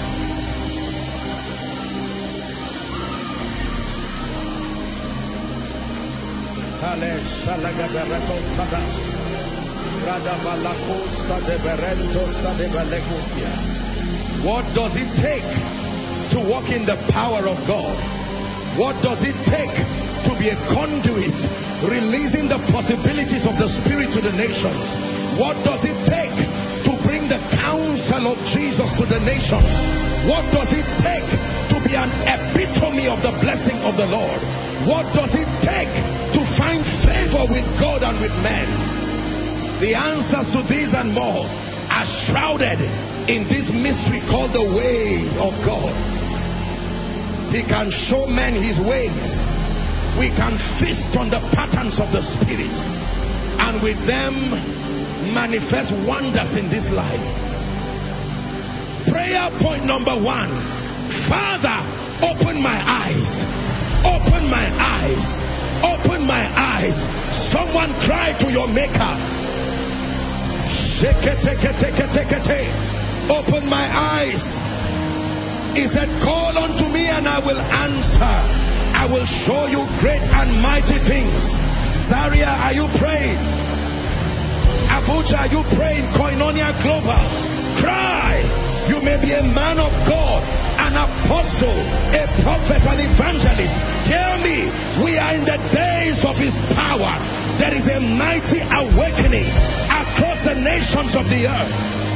What does it take to walk in the power of God? What does it take to be a conduit, releasing the possibilities of the Spirit to the nations? What does it take to bring the counsel of Jesus to the nations? What does it take to be an epitome of the blessing of the Lord? What does it take to find favor with God and with men? The answers to these and more are shrouded in this mystery called the way of God. He can show men his ways. We can feast on the patterns of the Spirit, and with them manifest wonders in this life. Prayer point number 1. Father, open my eyes. Open my eyes. Open my eyes. Someone cry to your maker. Open my eyes. He said, call unto me and I will answer. I will show you great and mighty things. Zaria, are you praying? Abuja, are you praying? Koinonia Global, cry. You may be a man of God, an apostle, a prophet, an evangelist. Hear me. We are in the days of his power. There is a mighty awakening across the nations of the earth.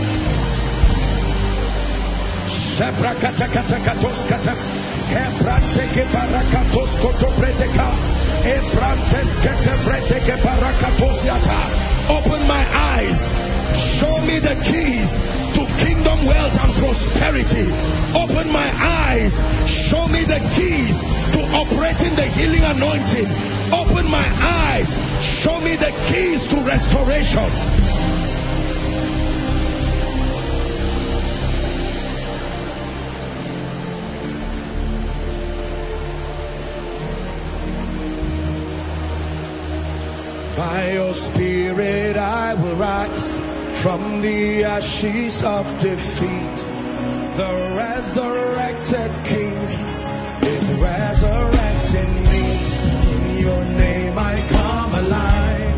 Open my eyes. Show me the keys to kingdom wealth and prosperity. Open my eyes. Show me the keys to operating the healing anointing. Open my eyes. Show me the keys to restoration. By your Spirit I will rise from the ashes of defeat. The resurrected King is resurrecting me. In your name I come alive.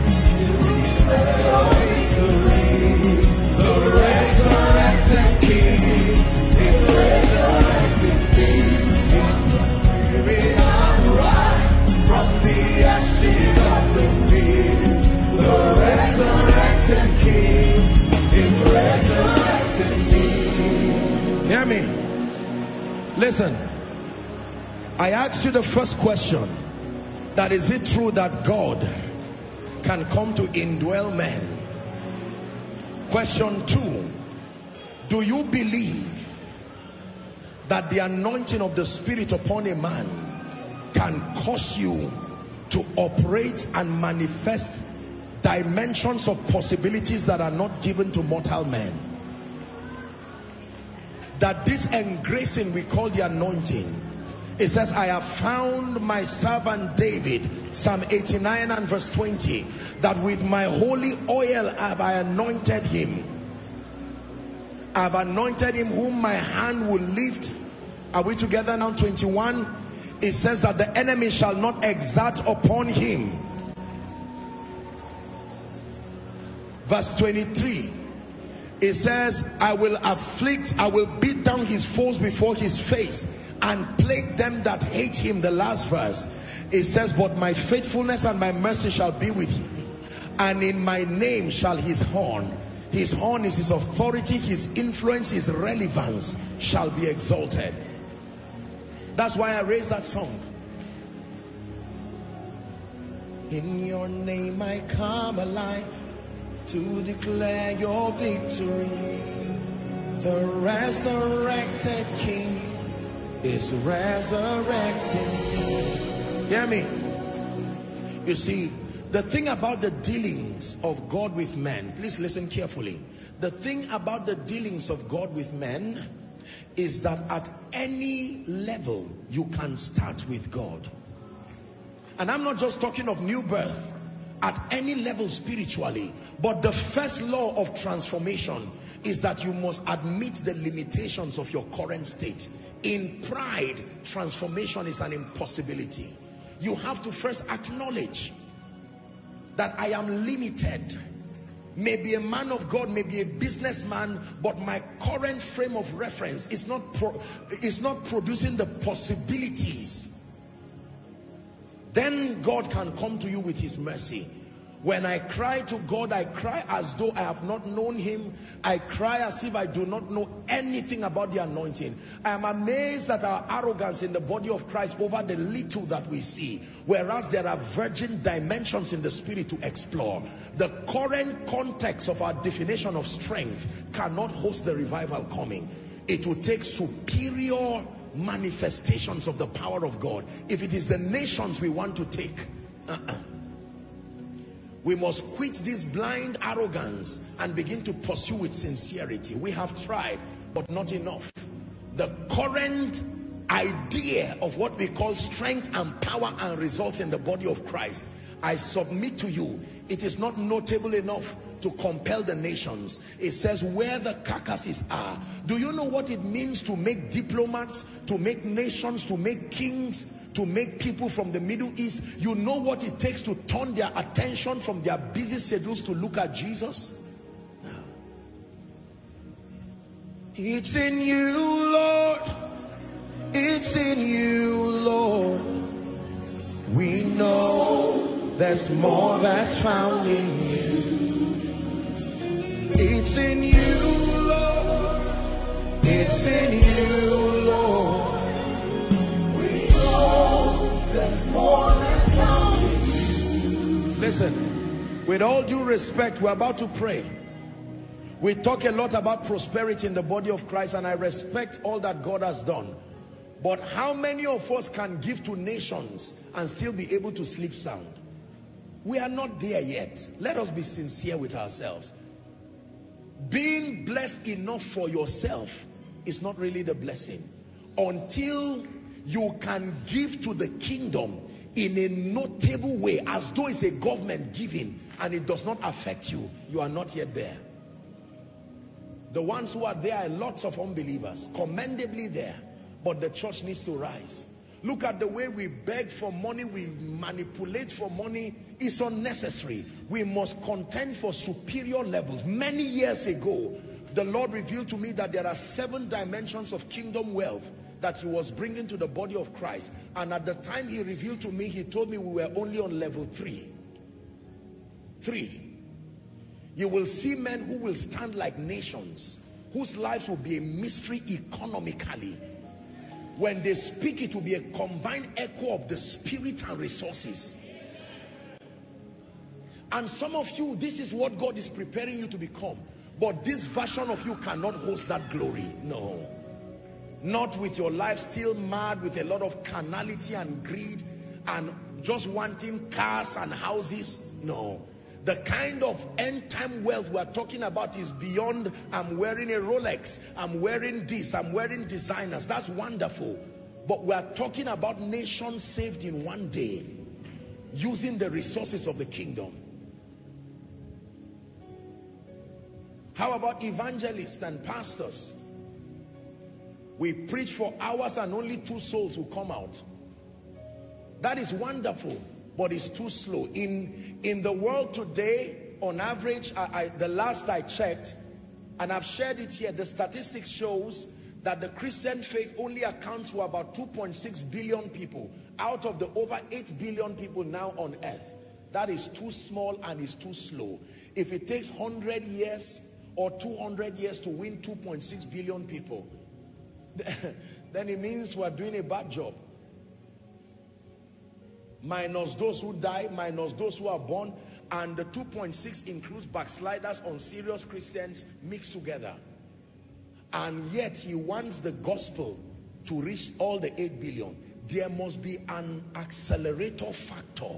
Victory. The resurrected King is resurrecting me. In your Spirit I will rise from the ashes of defeat. The resurrected King is resurrecting me. Hear me. Listen. I asked you the first question. That is it true that God can come to indwell men? Question 2. Do you believe that the anointing of the Spirit upon a man can cause you to operate and manifest dimensions of possibilities that are not given to mortal men? That this engracing we call the anointing It says, I have found my servant David, Psalm 89 and verse 20, that with my holy oil have I anointed him. I have anointed him whom my hand will lift. Are we together now? 21. It says that the enemy shall not exert upon him. Verse 23. It says, I will afflict, I will beat down his foes before his face and plague them that hate him. The last verse. It says, but my faithfulness and my mercy shall be with him, and in my name shall his horn. His horn is his authority, his influence, his relevance shall be exalted. That's why I raised that song. In your name I come alive to declare your victory. The resurrected King is resurrecting. Hear me. You see, the thing about the dealings of God with men, please listen carefully. The thing about the dealings of God with men is that at any level you can start with God. And I'm not just talking of new birth. At any level spiritually. But the first law of transformation is that you must admit the limitations of your current state. In pride, transformation is an impossibility. You have to first acknowledge that I am limited. Maybe a man of God, maybe a businessman, but my current frame of reference is not producing the possibilities. Then God can come to you with his mercy. When I cry to God, I cry as though I have not known him. I cry as if I do not know anything about the anointing. I am amazed at our arrogance in the body of Christ over the little that we see, whereas there are virgin dimensions in the spirit to explore. The current context of our definition of strength cannot host the revival coming. It will take superior manifestations of the power of God. If it is the nations we want to take, we must quit this blind arrogance and begin to pursue with sincerity. We have tried, but not enough. The current idea of what we call strength and power and results in the body of Christ, I submit to you, it is not notable enough to compel the nations. It says where the carcasses are. Do you know what it means to make diplomats, to make nations, to make kings, to make people from the Middle East? You know what it takes to turn their attention from their busy schedules to look at Jesus? It's in you, Lord. It's in you, Lord. We know there's more that's found in you. It's in you, Lord. It's in you, Lord. We know there's more that's found in you. Listen, with all due respect, we're about to pray. We talk a lot about prosperity in the body of Christ, and I respect all that God has done. But how many of us can give to nations and still be able to sleep sound? We are not there yet. Let us be sincere with ourselves. Being blessed enough for yourself is not really the blessing. Until you can give to the kingdom in a notable way, as though it's a government giving, and it does not affect you, you are not yet there. The ones who are there are lots of unbelievers, commendably there, but the church needs to rise. Look at the way we beg for money, we manipulate for money. It's unnecessary. We must contend for superior levels. Many years ago, the Lord revealed to me that there are 7 dimensions of kingdom wealth that he was bringing to the body of Christ. And at the time he revealed to me, he told me we were only on level 3. 3. You will see men who will stand like nations, whose lives will be a mystery economically. When they speak, it will be a combined echo of the spirit and resources. And some of you, this is what God is preparing you to become. But this version of you cannot host that glory. No. Not with your life still mad with a lot of carnality and greed and just wanting cars and houses. No. The kind of end time wealth we're talking about is beyond I'm wearing a Rolex, I'm wearing this, I'm wearing designers. That's wonderful. But we are talking about nations saved in one day, using the resources of the kingdom. How about evangelists and pastors? We preach for hours and only 2 souls will come out. That is wonderful, but it's too slow. In the world today, on average, the last I checked, and I've shared it here, the statistics shows that the Christian faith only accounts for about 2.6 billion people out of the over 8 billion people now on earth. That is too small and is too slow. If it takes 100 years or 200 years to win 2.6 billion people, then it means we're doing a bad job. Minus those who die, minus those who are born, and the 2.6 includes backsliders, unserious Christians mixed together. And yet he wants the gospel to reach all the 8 billion. There must be an accelerator factor.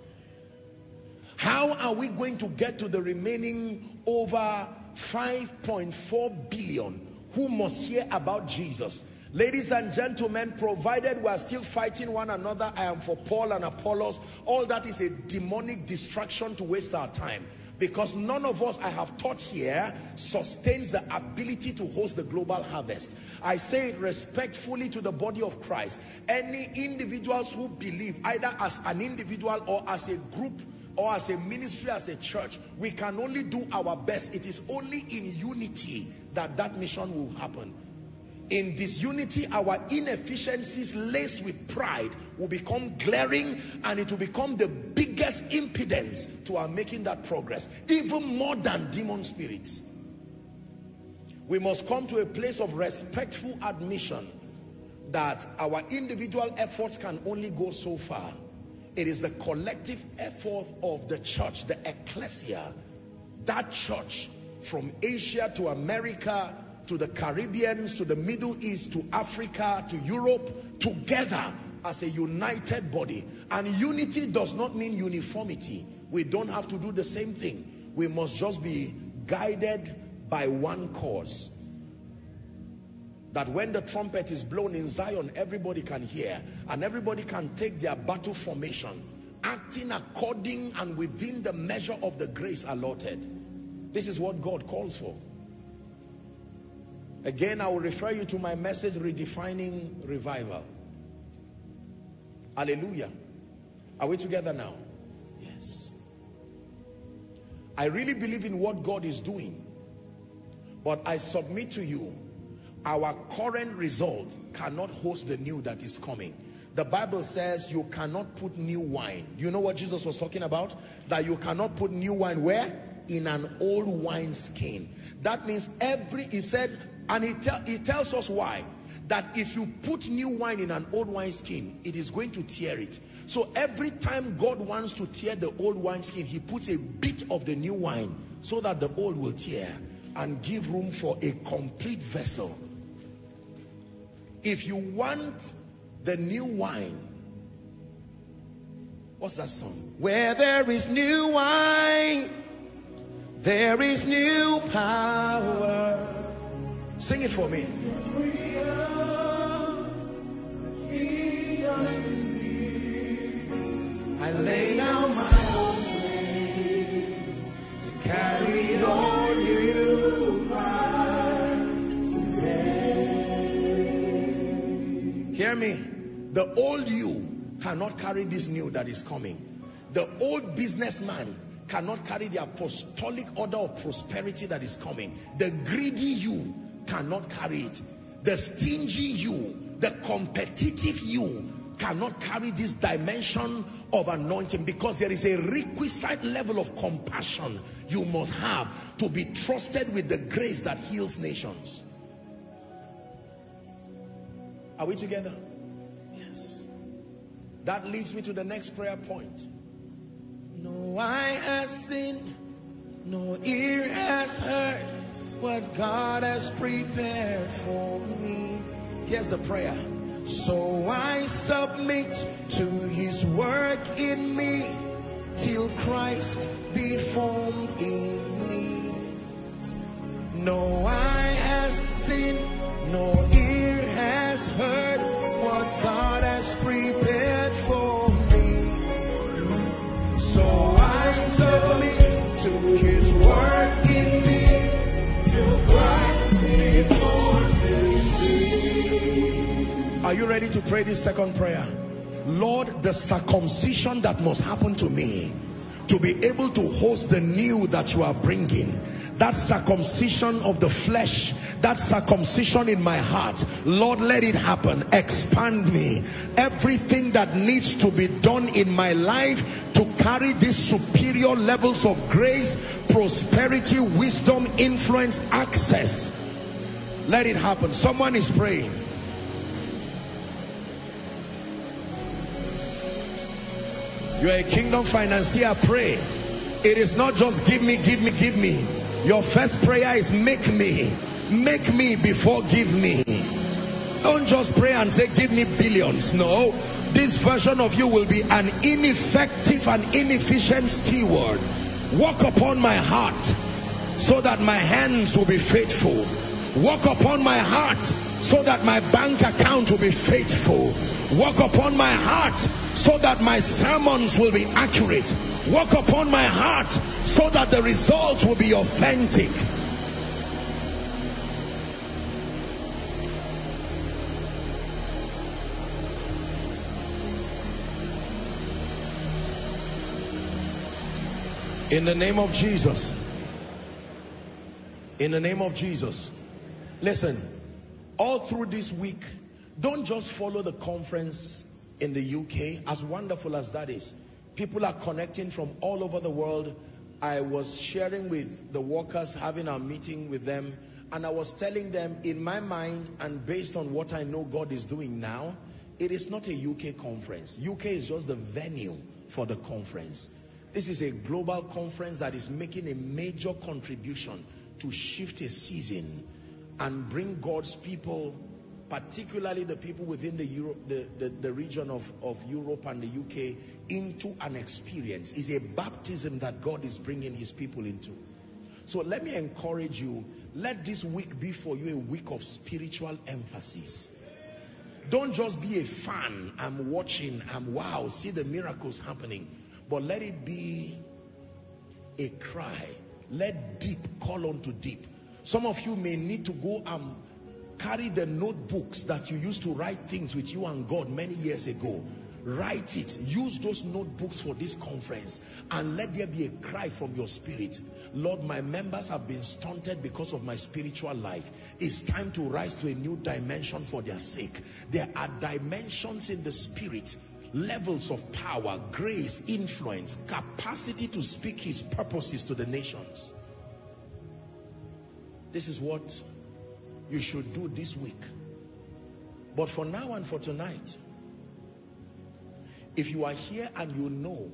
How are we going to get to the remaining over 5.4 billion who must hear about Jesus? Ladies and gentlemen, provided we are still fighting one another, I am for Paul and Apollos, all that is a demonic distraction to waste our time. Because none of us, I have taught here, sustains the ability to host the global harvest. I say it respectfully to the body of Christ. Any individuals who believe, either as an individual or as a group, or as a ministry, as a church, we can only do our best. It is only in unity that that mission will happen. In disunity, our inefficiencies laced with pride will become glaring, and it will become the biggest impedance to our making that progress, even more than demon spirits. We must come to a place of respectful admission that our individual efforts can only go so far. It is the collective effort of the church, the ecclesia, that church from Asia to America, to the Caribbeans, to the Middle East, to Africa, to Europe, together as a united body. And unity does not mean uniformity. We don't have to do the same thing. We must just be guided by one cause. That when the trumpet is blown in Zion, everybody can hear, and everybody can take their battle formation, acting according and within the measure of the grace allotted. This is what God calls for. Again, I will refer you to my message, Redefining Revival. Hallelujah. Are we together now? Yes. I really believe in what God is doing. But I submit to you, our current result cannot host the new that is coming. The Bible says you cannot put new wine. Do you know what Jesus was talking about? That you cannot put new wine where? In an old wine skin. That means he said, and he tells us why. That if you put new wine in an old wine skin, it is going to tear it. So every time God wants to tear the old wine skin, he puts a bit of the new wine so that the old will tear and give room for a complete vessel. If you want the new wine, what's that song? Where there is new wine, there is new power. Sing it for me. I lay down my own way to carry on you today. Hear me. The old you cannot carry this new that is coming. The old businessman cannot carry the apostolic order of prosperity that is coming. The greedy you cannot carry it. The stingy you, the competitive you cannot carry this dimension of anointing, because there is a requisite level of compassion you must have to be trusted with the grace that heals nations. Are we together? Yes. That leads me to the next prayer point. No eye has seen, no ear has heard what God has prepared for me. Here's the prayer. So I submit to his work in me till Christ be formed in me. No eye has seen, no ear has heard what Are you ready to pray this second prayer? Lord, the circumcision that must happen to me to be able to host the new that you are bringing, that circumcision of the flesh, that circumcision in my heart, Lord, let it happen. Expand me. Everything that needs to be done in my life to carry these superior levels of grace, prosperity, wisdom, influence, access, let it happen. Someone is praying. You're a kingdom financier, pray. It is not just give me, give me, give me. Your first prayer is make me. Make me before give me. Don't just pray and say give me billions. No, this version of you will be an ineffective and inefficient steward. Walk upon my heart so that my hands will be faithful. Walk upon my heart so that my bank account will be faithful. Walk upon my heart so that my sermons will be accurate. Walk upon my heart so that the results will be authentic. In the name of Jesus. In the name of Jesus. Listen, all through this week, don't just follow the conference in the UK, as wonderful as that is. People are connecting from all over the world. I was sharing with the workers, having a meeting with them, and I was telling them, in my mind and based on what I know God is doing now, it is not a UK conference. UK is just the venue for the conference. This is a global conference that is making a major contribution to shift a season and bring God's people, particularly the people within the region of Europe and the UK, into an experience. It's a baptism that God is bringing his people into. So let me encourage you, let this week be for you a week of spiritual emphasis. Don't just be a fan. I'm watching, wow, see the miracles happening. But let it be a cry. Let deep call on to deep. Some of you may need to go and carry the notebooks that you used to write things with you and God many years ago. Write it. Use those notebooks for this conference, and let there be a cry from your spirit. Lord, my members have been stunted because of my spiritual life. It's time to rise to a new dimension for their sake. There are dimensions in the spirit, levels of power, grace, influence, capacity to speak his purposes to the nations. This is what you should do this week. But for now and for tonight, if you are here and you know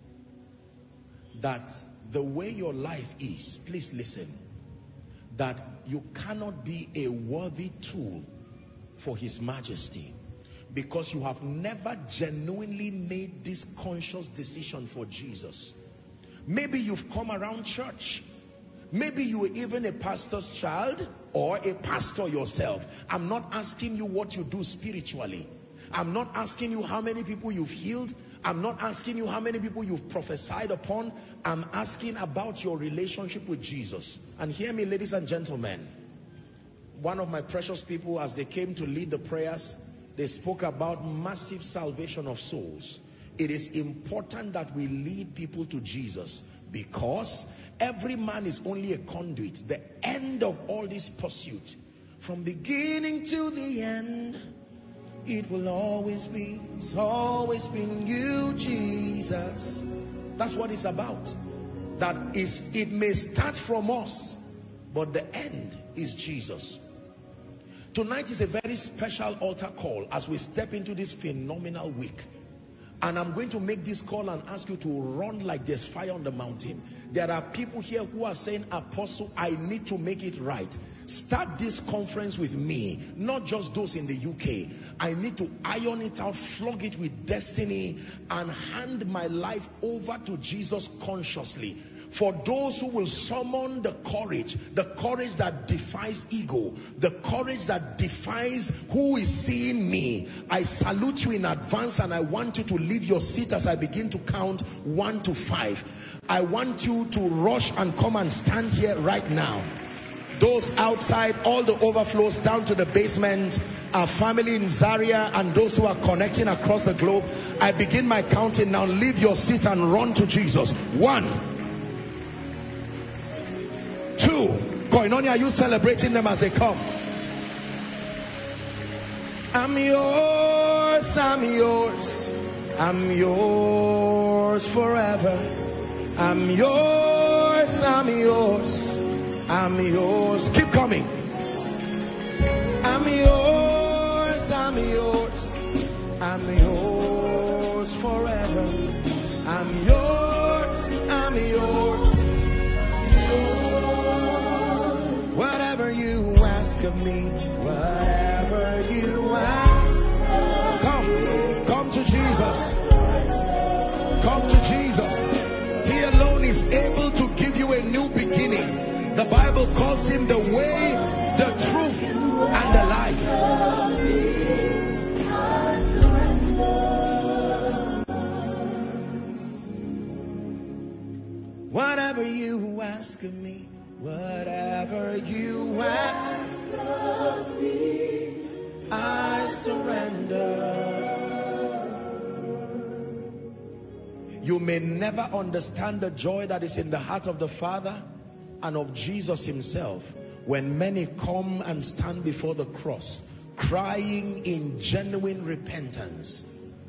that the way your life is, please listen, that you cannot be a worthy tool for his majesty because you have never genuinely made this conscious decision for Jesus. Maybe you've come around church. Maybe you were even a pastor's child or a pastor yourself. I'm not asking you what you do spiritually. I'm not asking you how many people you've healed. I'm not asking you how many people you've prophesied upon. I'm asking about your relationship with Jesus. And hear me, ladies and gentlemen. One of my precious people, as they came to lead the prayers, they spoke about massive salvation of souls. It is important that we lead people to Jesus, because every man is only a conduit. The end of all this pursuit, from beginning to the end, it will always be, it's always been you, Jesus. That's what it's about. That is, it may start from us, but the end is Jesus. Tonight is a very special altar call as we step into this phenomenal week. And I'm going to make this call and ask you to run like there's fire on the mountain. There are people here who are saying, Apostle, I need to make it right. Start this conference with me, not just those in the UK. I need to iron it out, flog it with destiny, and hand my life over to Jesus consciously. For those who will summon the courage that defies ego, the courage that defies who is seeing me, I salute you in advance, and I want you to leave your seat as I begin to count 1 to 5. I want you to rush and come and stand here right now. those outside, all the overflows down to the basement, our family in Zaria, and those who are connecting across the globe. I begin my counting now. Leave your seat and run to Jesus. 1, 2. Koinonia, are you celebrating them as they come? I'm yours, I'm yours, I'm yours forever. I'm yours, I'm yours, I'm yours. Keep coming. I'm yours, I'm yours, I'm yours forever. I'm yours, I'm yours. Whatever you ask of me, whatever you ask, come to Jesus. Come to Jesus. He alone is able to give you a new beginning. The Bible calls him the way, the truth, and the life. Whatever you ask of me, whatever you ask of me, I surrender. You may never understand the joy that is in the heart of the Father and of Jesus himself when many come and stand before the cross crying in genuine repentance.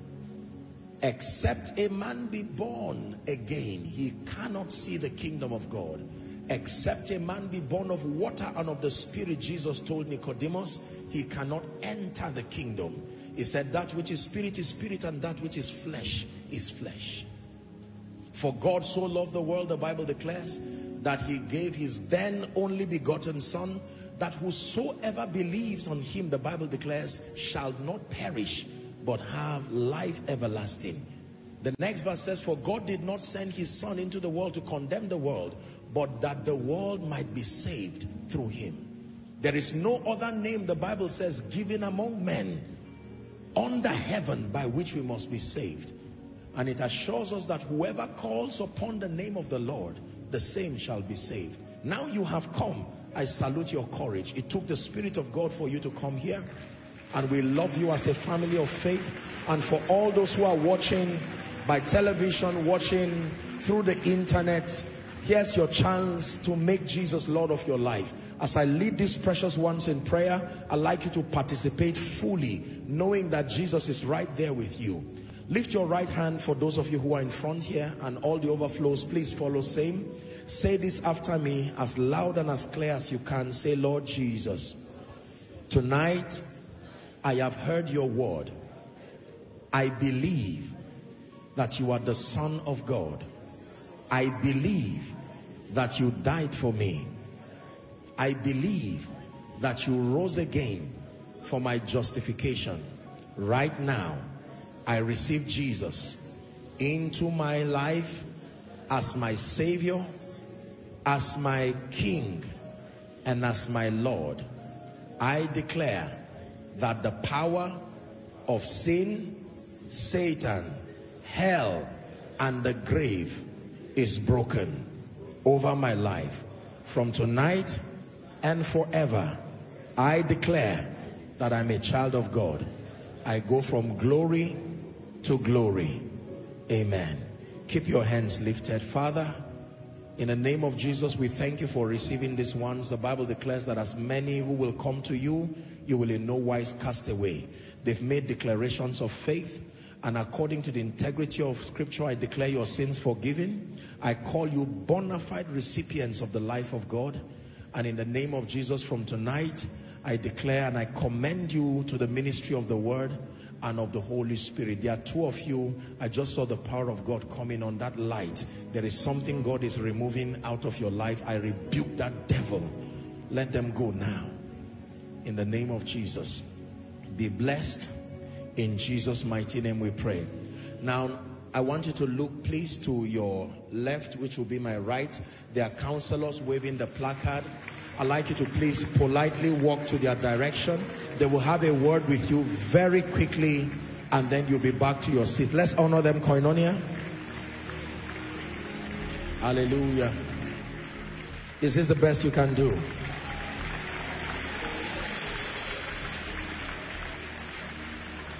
Except a man be born again, he cannot see the kingdom of God. Except a man be born of water and of the Spirit, Jesus told Nicodemus, he cannot enter the kingdom. He said that which is spirit, and that which is flesh is flesh. For God so loved the world, the Bible declares, that he gave his then only begotten Son, that whosoever believes on him, the Bible declares, shall not perish, but have life everlasting. The next verse says, for God did not send his Son into the world to condemn the world, but that the world might be saved through him. There is no other name, the Bible says, given among men under heaven by which we must be saved. And it assures us that whoever calls upon the name of the Lord, the same shall be saved. Now you have come. I salute your courage. It took the Spirit of God for you to come here. And we love you as a family of faith. And for all those who are watching by television, watching through the internet, here's your chance to make Jesus Lord of your life. As I lead these precious ones in prayer, I'd like you to participate fully, knowing that Jesus is right there with you. Lift your right hand for those of you who are in front here, and all the overflows, please follow same. Say this after me as loud and as clear as you can. Say, Lord Jesus, tonight I have heard your word. I believe that you are the Son of God. I believe that you died for me. I believe that you rose again for my justification. Right now, I receive Jesus into my life as my Savior, as my King, and as my Lord. I declare that the power of sin, Satan, hell, and the grave is broken over my life. From tonight and forever, I declare that I'm a child of God. I go from glory to glory. Amen. Keep your hands lifted. Father, in the name of Jesus, we thank you for receiving these ones. The Bible declares that as many who will come to you, you will in no wise cast away. They've made declarations of faith, and according to the integrity of Scripture, I declare your sins forgiven. I call you bona fide recipients of the life of God. And in the name of Jesus, from tonight, I declare and I commend you to the ministry of the Word and of the Holy Spirit. There are two of you. I just saw the power of God coming on that light. There is something God is removing out of your life. I rebuke that devil. Let them go now. In the name of Jesus. Be blessed. In Jesus' mighty name we pray. Now, I want you to look please to your left, which will be my right. There are counselors waving the placard. I'd like you to please politely walk to their direction. They will have a word with you very quickly, and then you'll be back to your seat. Let's honor them, Koinonia. Hallelujah. Is this the best you can do?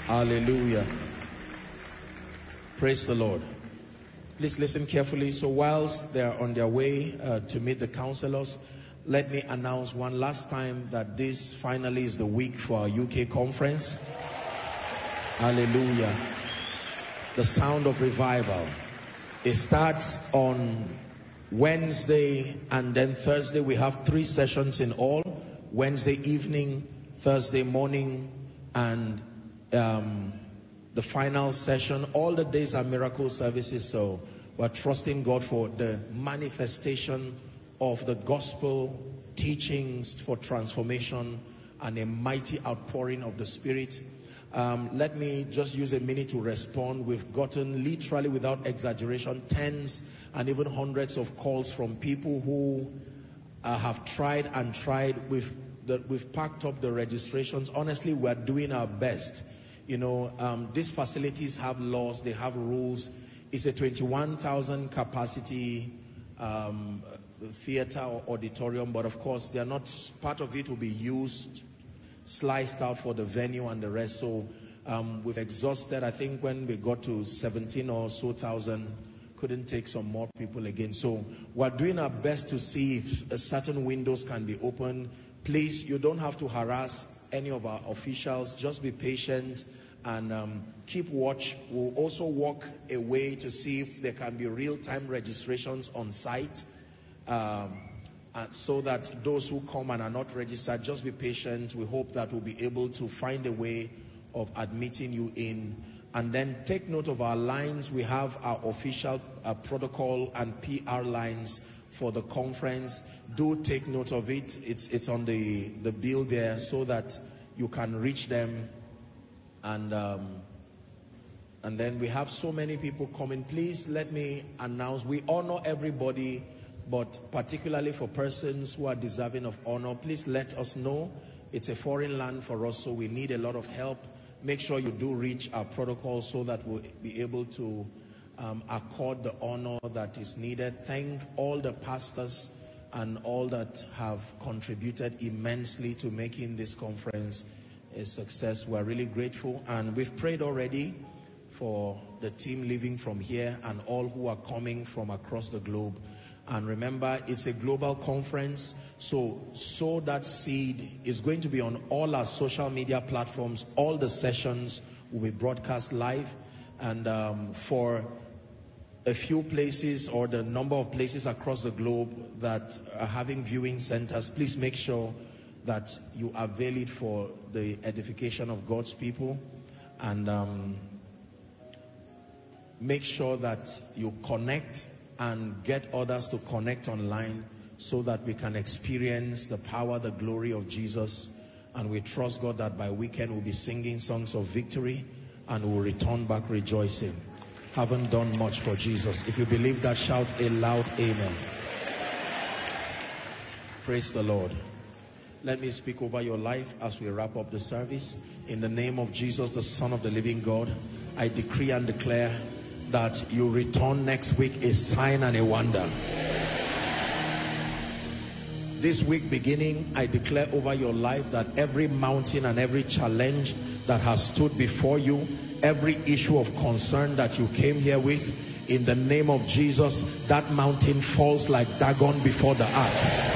Hallelujah. Praise the Lord. Please listen carefully. So whilst they are on their way to meet the counselors, let me announce one last time that this finally is the week for our UK conference. Hallelujah. The sound of revival. It starts on Wednesday and then Thursday. We have 3 sessions in all. Wednesday evening, Thursday morning, and the final session. All the days are miracle services, so we're trusting God for the manifestation of the gospel teachings for transformation and a mighty outpouring of the Spirit. Let me just use a minute to respond. We've gotten, literally without exaggeration, tens and even hundreds of calls from people who have tried and tried. We've packed up the registrations. Honestly, we're doing our best. You know, these facilities have laws, they have rules. It's a 21,000 capacity theater or auditorium, but of course, they are not, part of it will be used, sliced out for the venue and the rest. So we've exhausted. I think when we got to 17 or so thousand, couldn't take some more people again. So we're doing our best to see if certain windows can be opened. Please, you don't have to harass any of our officials. Just be patient and keep watch. We'll also walk away to see if there can be real-time registrations on site, so that those who come and are not registered, just be patient. We hope that we'll be able to find a way of admitting you in. And then take note of our lines. We have our official protocol and PR lines for the conference. Do take note of it. It's on the bill there, so that you can reach them. And then we have so many people coming. Please let me announce, we honor everybody, but particularly for persons who are deserving of honor, please let us know. It's a foreign land for us, so we need a lot of help. Make sure you do reach our protocol so that we'll be able to accord the honor that is needed. Thank all the pastors and all that have contributed immensely to making this conference a success. We're really grateful, and we've prayed already for the team leaving from here and all who are coming from across the globe. And remember, it's a global conference, so sow that seed. Is going to be on all our social media platforms. All the sessions will be broadcast live, and for a few places or the number of places across the globe that are having viewing centers, please make sure that you avail it for the edification of God's people, and make sure that you connect and get others to connect online, so that we can experience the power, the glory of Jesus. And we trust God that by weekend we'll be singing songs of victory and we'll return back rejoicing. Haven't done much for Jesus. If you believe that, shout a loud amen. Praise the Lord. Let me speak over your life as we wrap up the service. In the name of Jesus, the Son of the living God, I decree and declare that you return next week a sign and a wonder. This week beginning, I declare over your life that every mountain and every challenge that has stood before you, every issue of concern that you came here with, in the name of Jesus, that mountain falls like Dagon before the ark.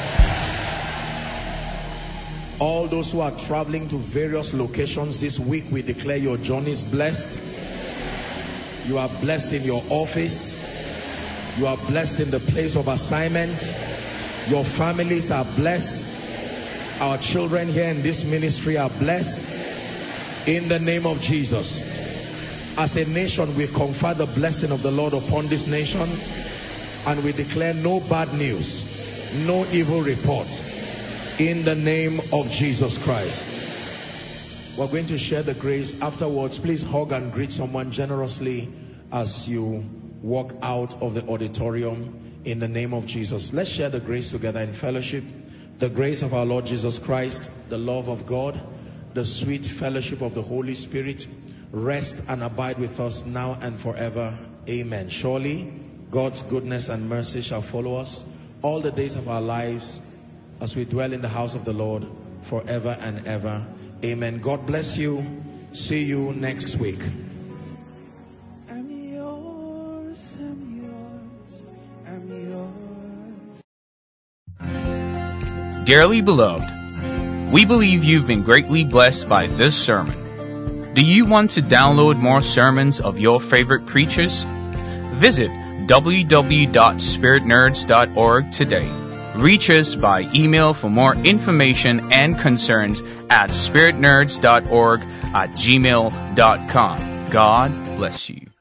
All those who are traveling to various locations this week, we declare your journey is blessed. You are blessed in your office. You are blessed in the place of assignment. Your families are blessed. Our children here in this ministry are blessed. In the name of Jesus. As a nation, we confer the blessing of the Lord upon this nation. And we declare no bad news, no evil report. In the name of Jesus Christ. We're going to share the grace. Afterwards, please hug and greet someone generously as you walk out of the auditorium in the name of Jesus. Let's share the grace together in fellowship. The grace of our Lord Jesus Christ, the love of God, the sweet fellowship of the Holy Spirit rest and abide with us now and forever. Amen. Surely God's goodness and mercy shall follow us all the days of our lives as we dwell in the house of the Lord forever and ever. Amen. God bless you. See you next week. I'm yours, I'm yours, I'm yours. Dearly beloved, we believe you've been greatly blessed by this sermon. Do you want to download more sermons of your favorite preachers? Visit www.spiritnerds.org today. Reach us by email for more information and concerns at spiritnerds.org@gmail.com. God bless you.